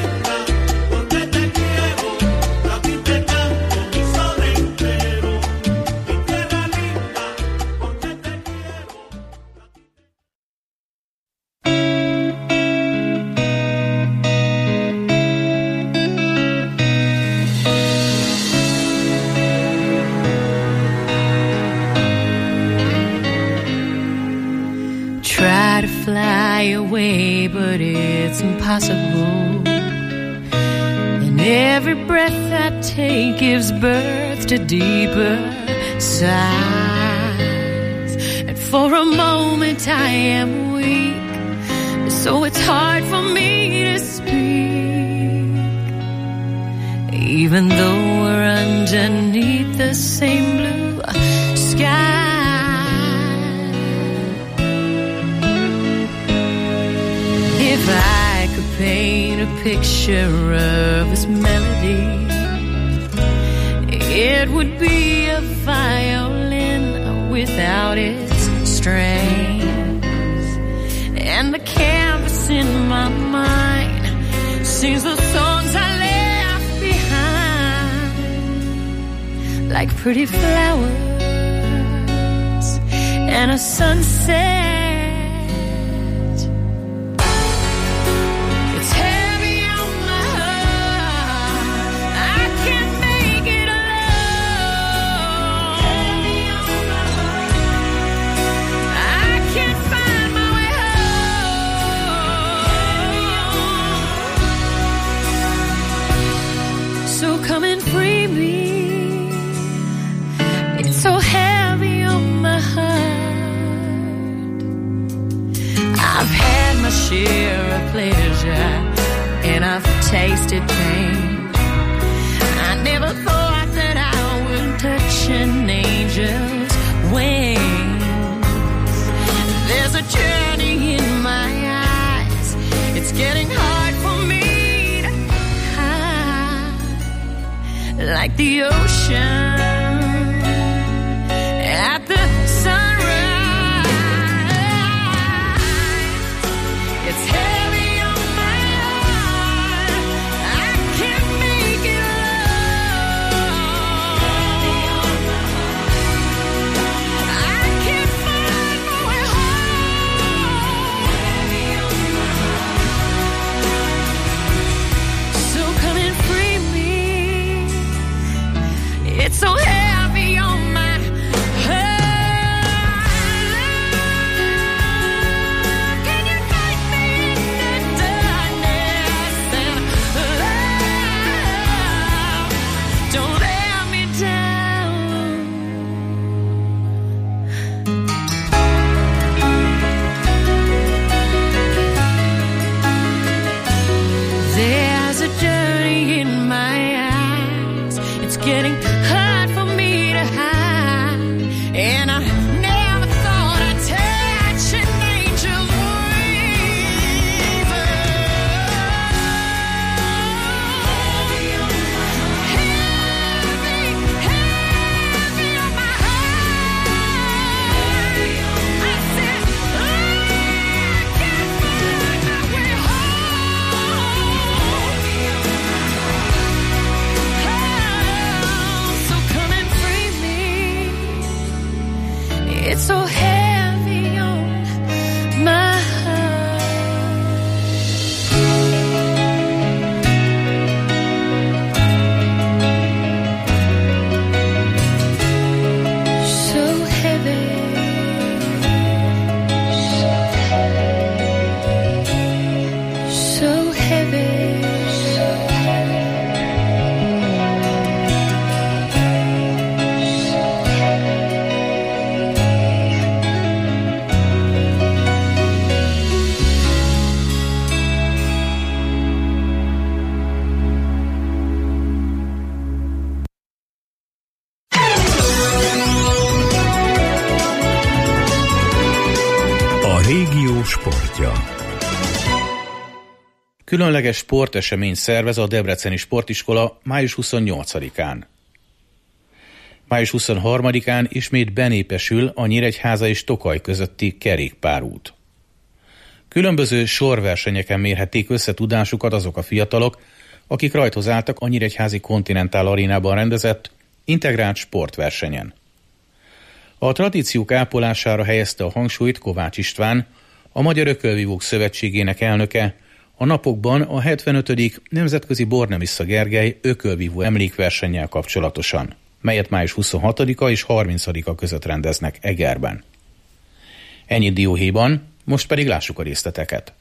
Away, but it's impossible. And every breath I take gives birth to deeper sighs. And for a moment I am weak, so it's hard for me to speak. Even though we're underneath the same blue sky. If I could paint a picture of this melody, it would be a violin without its strings. And the canvas in my mind sings the songs I left behind, like pretty flowers and a sunset. Share of pleasure, and I've tasted pain. I never thought that I would touch an angel's wings. There's a journey in my eyes, it's getting hard for me to hide, like the ocean at the sunrise. It's heavy on my getting hard for me to hide. And I never thought I'd touch an angel's wings. Heavy, heavy on my heart. I said, I can't find my way home. So come and free me. It's so heavy on my heart. So heavy. So heavy. A régió sportja. Különleges sportesemény szervez a Debreceni Sportiskola május huszonnyolcadikán. május huszonharmadikán ismét benépesül a Nyíregyháza és Tokaj közötti kerékpárút. Különböző sorversenyeken mérhették össze tudásukat azok a fiatalok, akik rajtozáltak a Nyíregyházi Continental Arénában rendezett integrált sportversenyen. A tradíciók ápolására helyezte a hangsúlyt Kovács István, a Magyar Ökölvívók Szövetségének elnöke, a napokban a hetvenötödik Nemzetközi Bornemissza Gergely ökölvívó emlékversennyel kapcsolatosan, melyet május huszonhatodika és harmincadika között rendeznek Egerben. Ennyit dióhéjban, most pedig lássuk a részleteket.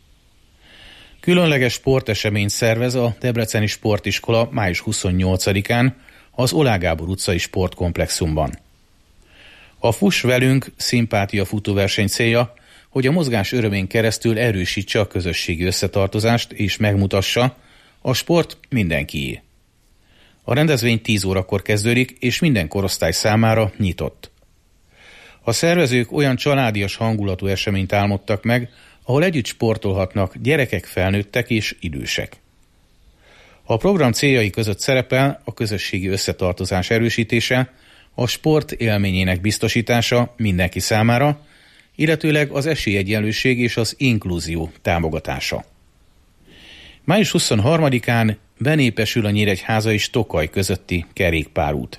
Különleges sporteseményt szervez a Debreceni Sportiskola május huszonnyolcadikán az Oláh Gábor utcai sportkomplexumban. A Fuss velünk szimpátia futóverseny célja, hogy a mozgás örömén keresztül erősítse a közösségi összetartozást és megmutassa, a sport mindenkié. A rendezvény tíz órakor kezdődik, és minden korosztály számára nyitott. A szervezők olyan családias hangulatú eseményt álmodtak meg, ahol együtt sportolhatnak gyerekek, felnőttek és idősek. A program céljai között szerepel a közösségi összetartozás erősítése, a sport élményének biztosítása mindenki számára, illetőleg az esélyegyenlőség és az inkluzió támogatása. május huszonharmadikán benépesül a Nyíregyháza és Tokaj közötti kerékpárút.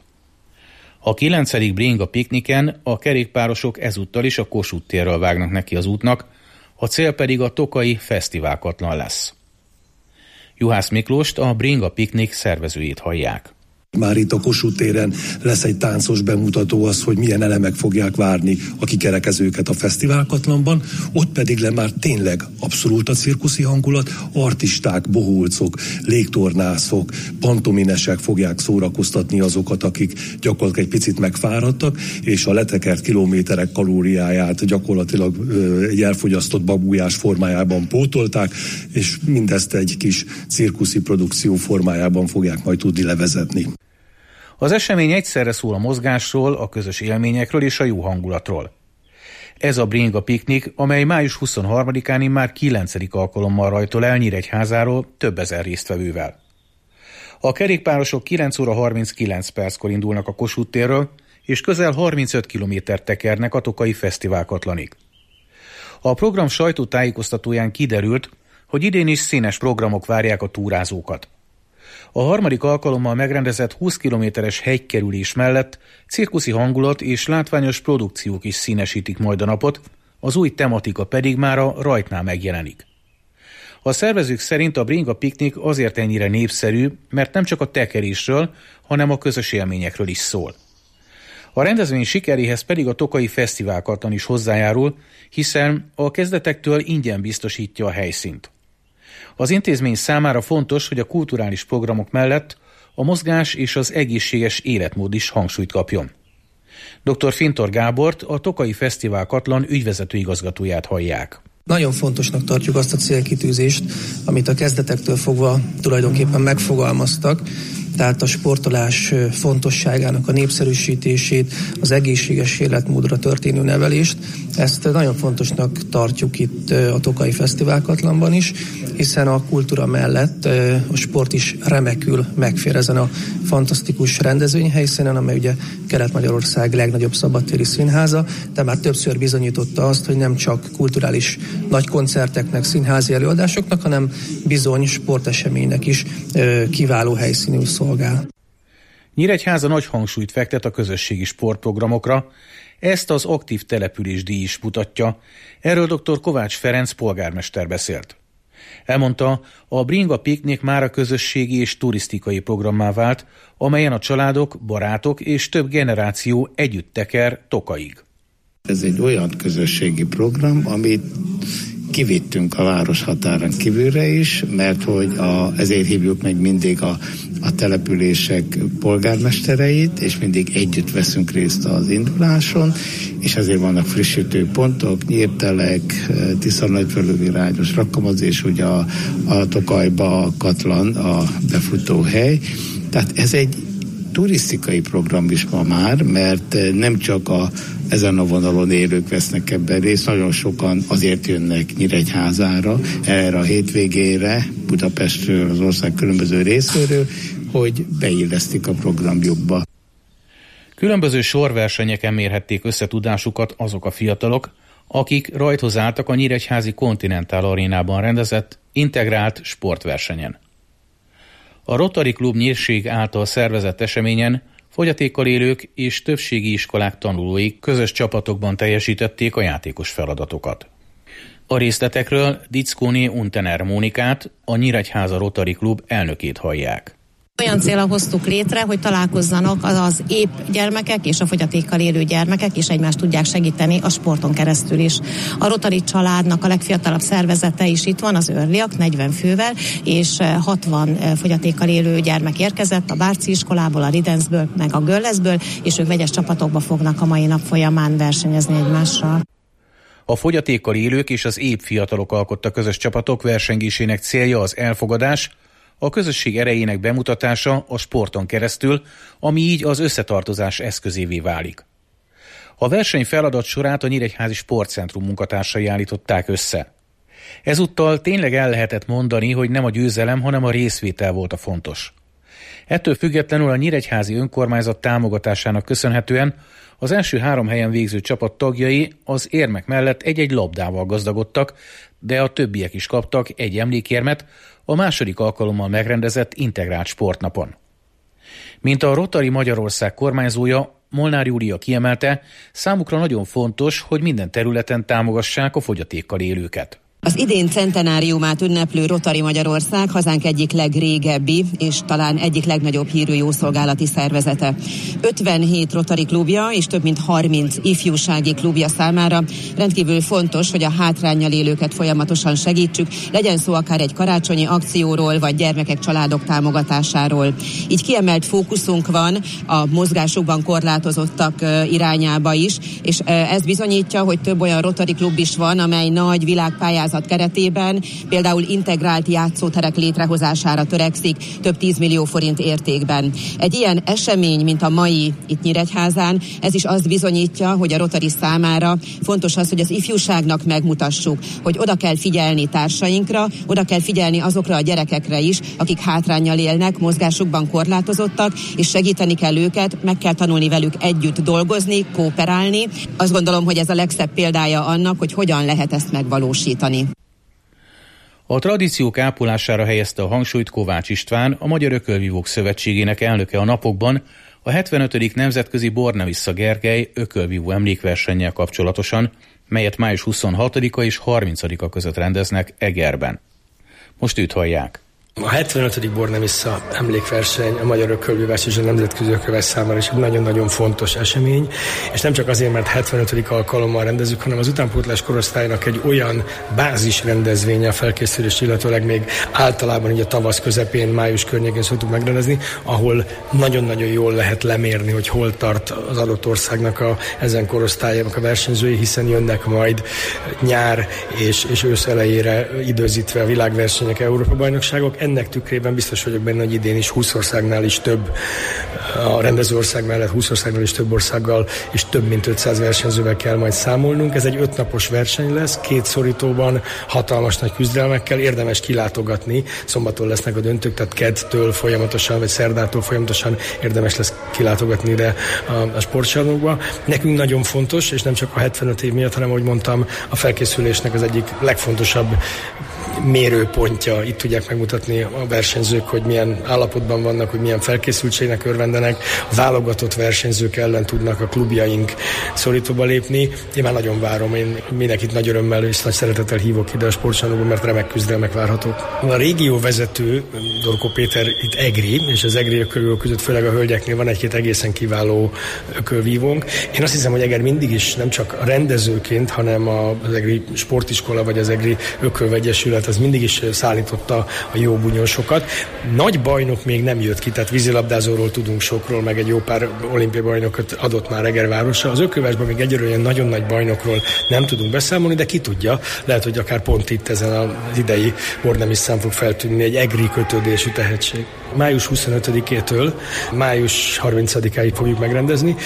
A kilencedik bringa pikniken a kerékpárosok ezúttal is a Kossuth térről vágnak neki az útnak, a cél pedig a tokai fesztiválkatlan lesz. Juhász Miklóst, a bringa piknik szervezőjét hallják. Már itt a Kossuth téren lesz egy táncos bemutató, az, hogy milyen elemek fogják várni a kikerekezőket a fesztiválkatlanban, ott pedig le már tényleg abszolút a cirkuszi hangulat, artisták, bohócok, légtornászok, pantominesek fogják szórakoztatni azokat, akik gyakorlatilag egy picit megfáradtak, és a letekert kilométerek kalóriáját gyakorlatilag ö, egy elfogyasztott babujás formájában pótolták, és mindezt egy kis cirkuszi produkció formájában fogják majd tudni levezetni. Az esemény egyszerre szól a mozgásról, a közös élményekről és a jó hangulatról. Ez a bringa piknik, amely május huszonharmadikán már kilencedik alkalommal rajtol el Nyíregyházáról több ezer résztvevővel. A kerékpárosok kilenc óra harminckilenc perckor indulnak a Kossuth térről, és közel harmincöt kilométert tekernek a tokai fesztiválkatlanig. A program sajtótájékoztatóján kiderült, hogy idén is színes programok várják a túrázókat. A harmadik alkalommal megrendezett húsz kilométeres hegykerülés mellett cirkuszi hangulat és látványos produkciók is színesítik majd a napot, az új tematika pedig már a rajtnál megjelenik. A szervezők szerint a bringa piknik azért ennyire népszerű, mert nem csak a tekerésről, hanem a közös élményekről is szól. A rendezvény sikeréhez pedig a tokai fesztiválkatlan is hozzájárul, hiszen a kezdetektől ingyen biztosítja a helyszínt. Az intézmény számára fontos, hogy a kulturális programok mellett a mozgás és az egészséges életmód is hangsúlyt kapjon. doktor Fintor Gábort, a Tokai Fesztiválkatlan ügyvezető igazgatóját hallják. Nagyon fontosnak tartjuk azt a célkitűzést, amit a kezdetektől fogva tulajdonképpen megfogalmaztak, tehát a sportolás fontosságának a népszerűsítését, az egészséges életmódra történő nevelést. Ezt nagyon fontosnak tartjuk itt a Tokaji Fesztiválkatlanban is, hiszen a kultúra mellett a sport is remekül megfér ezen a fantasztikus rendezvényhelyszínen, amely ugye Kelet-Magyarország legnagyobb szabadtéri színháza, de már többször bizonyította azt, hogy nem csak kulturális nagy koncerteknek, színházi előadásoknak, hanem bizony sporteseménynek is kiváló helyszínű szolgál. Nyíregyháza nagy hangsúlyt fektet a közösségi sportprogramokra, ezt az aktív település díj is mutatja. Erről dr. Kovács Ferenc polgármester beszélt. Elmondta, a Bringa Piknik már a közösségi és turisztikai programmá vált, amelyen a családok, barátok és több generáció együtt teker Tokaig. Ez egy olyan közösségi program, amit kivittünk a város határán kívülre is, mert hogy a, ezért hívjuk meg mindig a, a települések polgármestereit, és mindig együtt veszünk részt az induláson, és ezért vannak frissítő pontok, Nyírtelek, Tisza-Nagyföldvirányos, Rakkamaz, és ugye a, a Tokajba a Katlan, a befutó hely. Tehát ez egy turisztikai program is ma már, mert nem csak a, ezen a vonalon élők vesznek ebben részt, nagyon sokan azért jönnek Nyíregyházára, erre a hétvégére, Budapestről, az ország különböző részéről, hogy beillesztik a programjukba. Különböző sorversenyeken mérhették összetudásukat azok a fiatalok, akik rajthoz álltak a nyíregyházi Continental Arénában rendezett integrált sportversenyen. A Rotary Klub Nyírség által szervezett eseményen fogyatékkal élők és többségi iskolák tanulói közös csapatokban teljesítették a játékos feladatokat. A részletekről Dickóné Untener Mónikát, a Nyíregyháza Rotary Klub elnökét hallják. Olyan célra hoztuk létre, hogy találkozzanak az, az épp gyermekek és a fogyatékkal élő gyermekek, és egymást tudják segíteni a sporton keresztül is. A Rotary családnak a legfiatalabb szervezete is itt van, az Örliak, negyven fővel, és hatvan fogyatékkal élő gyermek érkezett a Bárci iskolából, a Ridenzből, meg a Göllezből, és ők vegyes csapatokba fognak a mai nap folyamán versenyezni egymással. A fogyatékkal élők és az épp fiatalok alkotta közös csapatok versengésének célja az elfogadás, a közösség erejének bemutatása a sporton keresztül, ami így az összetartozás eszközévé válik. A verseny feladat sorát a Nyíregyházi Sportcentrum munkatársai állították össze. Ezúttal tényleg el lehetett mondani, hogy nem a győzelem, hanem a részvétel volt a fontos. Ettől függetlenül a nyíregyházi önkormányzat támogatásának köszönhetően az első három helyen végző csapat tagjai az érmek mellett egy-egy labdával gazdagodtak, de a többiek is kaptak egy emlékérmet a második alkalommal megrendezett integrált sportnapon. Mint a Rotary Magyarország kormányzója, Molnár Júlia kiemelte, számukra nagyon fontos, hogy minden területen támogassák a fogyatékkal élőket. Az idén centenáriumát ünneplő Rotary Magyarország hazánk egyik legrégebbi és talán egyik legnagyobb hírű jószolgálati szervezete. ötvenhét Rotary klubja és több mint harminc ifjúsági klubja számára rendkívül fontos, hogy a hátránnyal élőket folyamatosan segítsük, legyen szó akár egy karácsonyi akcióról, vagy gyermekek, családok támogatásáról. Így kiemelt fókuszunk van a mozgásukban korlátozottak irányába is, és ez bizonyítja, hogy több olyan Rotary klub is van, amely nagy világpályázat keretében például integrált játszóterek létrehozására törekszik több tízmillió forint értékben. Egy ilyen esemény, mint a mai itt Nyíregyházán, ez is azt bizonyítja, hogy a Rotary számára fontos az, hogy az ifjúságnak megmutassuk, hogy oda kell figyelni társainkra, oda kell figyelni azokra a gyerekekre is, akik hátránnyal élnek, mozgásukban korlátozottak, és segíteni kell őket, meg kell tanulni velük együtt dolgozni, kooperálni. Azt gondolom, hogy ez a legszebb példája annak, hogy hogyan lehet ezt megvalósítani. A tradíciók ápolására helyezte a hangsúlyt Kovács István, a Magyar Ökölvívók Szövetségének elnöke a napokban, a hetvenötödik Nemzetközi Bornemisza Gergely ökölvívó emlékversennyel kapcsolatosan, melyet május huszonhatodika és harmincadika között rendeznek Egerben. Most őt hallják. A hetvenötödik Bornemisza emlékverseny a magyar ökölvívás és a nemzetközi ökölvívás számára is egy nagyon-nagyon fontos esemény, és nem csak azért, mert hetvenötödik alkalommal rendezzük, hanem az utánpótlás korosztálynak egy olyan bázis rendezvénye a felkészülés, illetőleg még általában így a tavasz közepén, május környékén szoktuk megrendezni, ahol nagyon-nagyon jól lehet lemérni, hogy hol tart az adott országnak a ezen korosztályának a versenyzői, hiszen jönnek majd nyár és, és ősz elejére időzítve a világversenyek, Európa-bajnokságok. ennek tükrében biztos vagyok benne, hogy idén is húsz országnál is több, a rendező ország mellett húsz országnál is több országgal és több mint ötszáz versenyzővel kell majd számolnunk. Ez egy ötnapos verseny lesz, két szorítóban, hatalmas nagy küzdelmekkel, érdemes kilátogatni. Szombaton lesznek a döntők, tehát kedtől folyamatosan, vagy szerdától folyamatosan érdemes lesz kilátogatni ide a, a sportcsarnokba. Nekünk nagyon fontos, és nem csak a hetvenöt év miatt, hanem, ahogy mondtam, a felkészülésnek az egyik legfontosabb mérőpontja. Itt tudják megmutatni a versenyzők, hogy milyen állapotban vannak, hogy milyen felkészültségnek örvendenek. A válogatott versenyzők ellen tudnak a klubjaink szorítóba lépni. Én már nagyon várom, én mindenkit nagy örömmel és nagy szeretettel hívok ide a sportcsarnokba, mert remek küzdelmek várhatók. A régió vezető, Dorkó Péter itt egri, és az egri ökölvívók között főleg a hölgyeknél van egy-két egészen kiváló ökölvívónk. Én azt hiszem, hogy Eger mindig is nem csak a rendezőként, hanem az egri sportiskola vagy az egri ökölvegyesület az mindig is szállította a jó bunyósokat. Nagy bajnok még nem jött ki, tehát vízilabdázóról tudunk sokról, meg egy jó pár olimpiai bajnokot adott már Eger városa. Az ökölvásban még egyelőre olyan nagyon nagy bajnokról nem tudunk beszámolni, de ki tudja, lehet, hogy akár pont itt ezen az idei Bornemiszen fog feltűnni egy egri kötődésű tehetség. Május huszonötödikétől május harmincadikáig fogjuk megrendezni,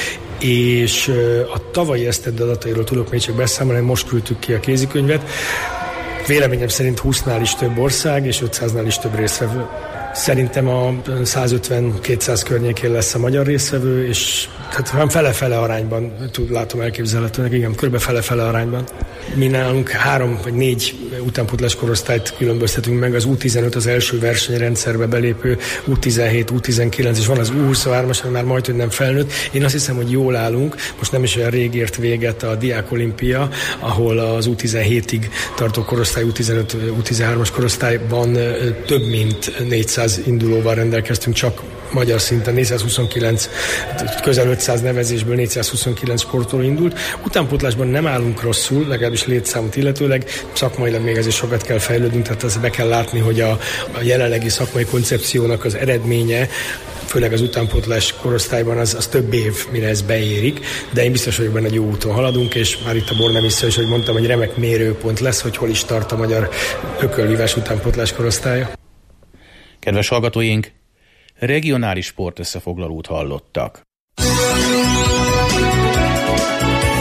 és a tavalyi esztendő adatairól tudok még csak beszámolni, most küldtük ki a kézikönyvet. Véleményem szerint húsznál is több ország, és ötszáznál is több résztvevő. Szerintem a százötven-kétszáz környékén lesz a magyar résztvevő, és tehát fele-fele arányban tud, látom elképzelhetőnek, igen, körbe fele-fele arányban. Mi nálunk három vagy négy utánpótlás korosztályt különböztetünk meg, az U tizenöt az első versenyrendszerbe belépő, U tizenhét, U tizenkilenc, és van az U huszonhárom-as, már majd, hogy nem felnőtt. Én azt hiszem, hogy jól állunk, most nem is olyan rég ért véget a Diák Olimpia, ahol az U tizenhétig tartó korosztály, U tizenöt, U tizenhárom-as korosztályban több mint négyszáz indulóval rendelkeztünk, csak magyar szinten négyszázhuszonkilenc, közel ötszáz nevezésből négyszázhuszonkilenc sportoló indult. Utánpótlásban nem állunk rosszul, legalábbis létszámot illetőleg, szakmailag még azért sokat kell fejlődnünk, tehát azt be kell látni, hogy a, a jelenlegi szakmai koncepciónak az eredménye, főleg az utánpótlás korosztályban az, az több év, mire ez beérik, de én biztos vagyok benne, hogy jó úton haladunk, és már itt a Bornemisza is, hogy mondtam, hogy remek mérőpont lesz, hogy hol is tart a magyar ökölvívás utánpótlás korosztálya. Kedves hallgatóink, regionális sportösszefoglalót hallottak.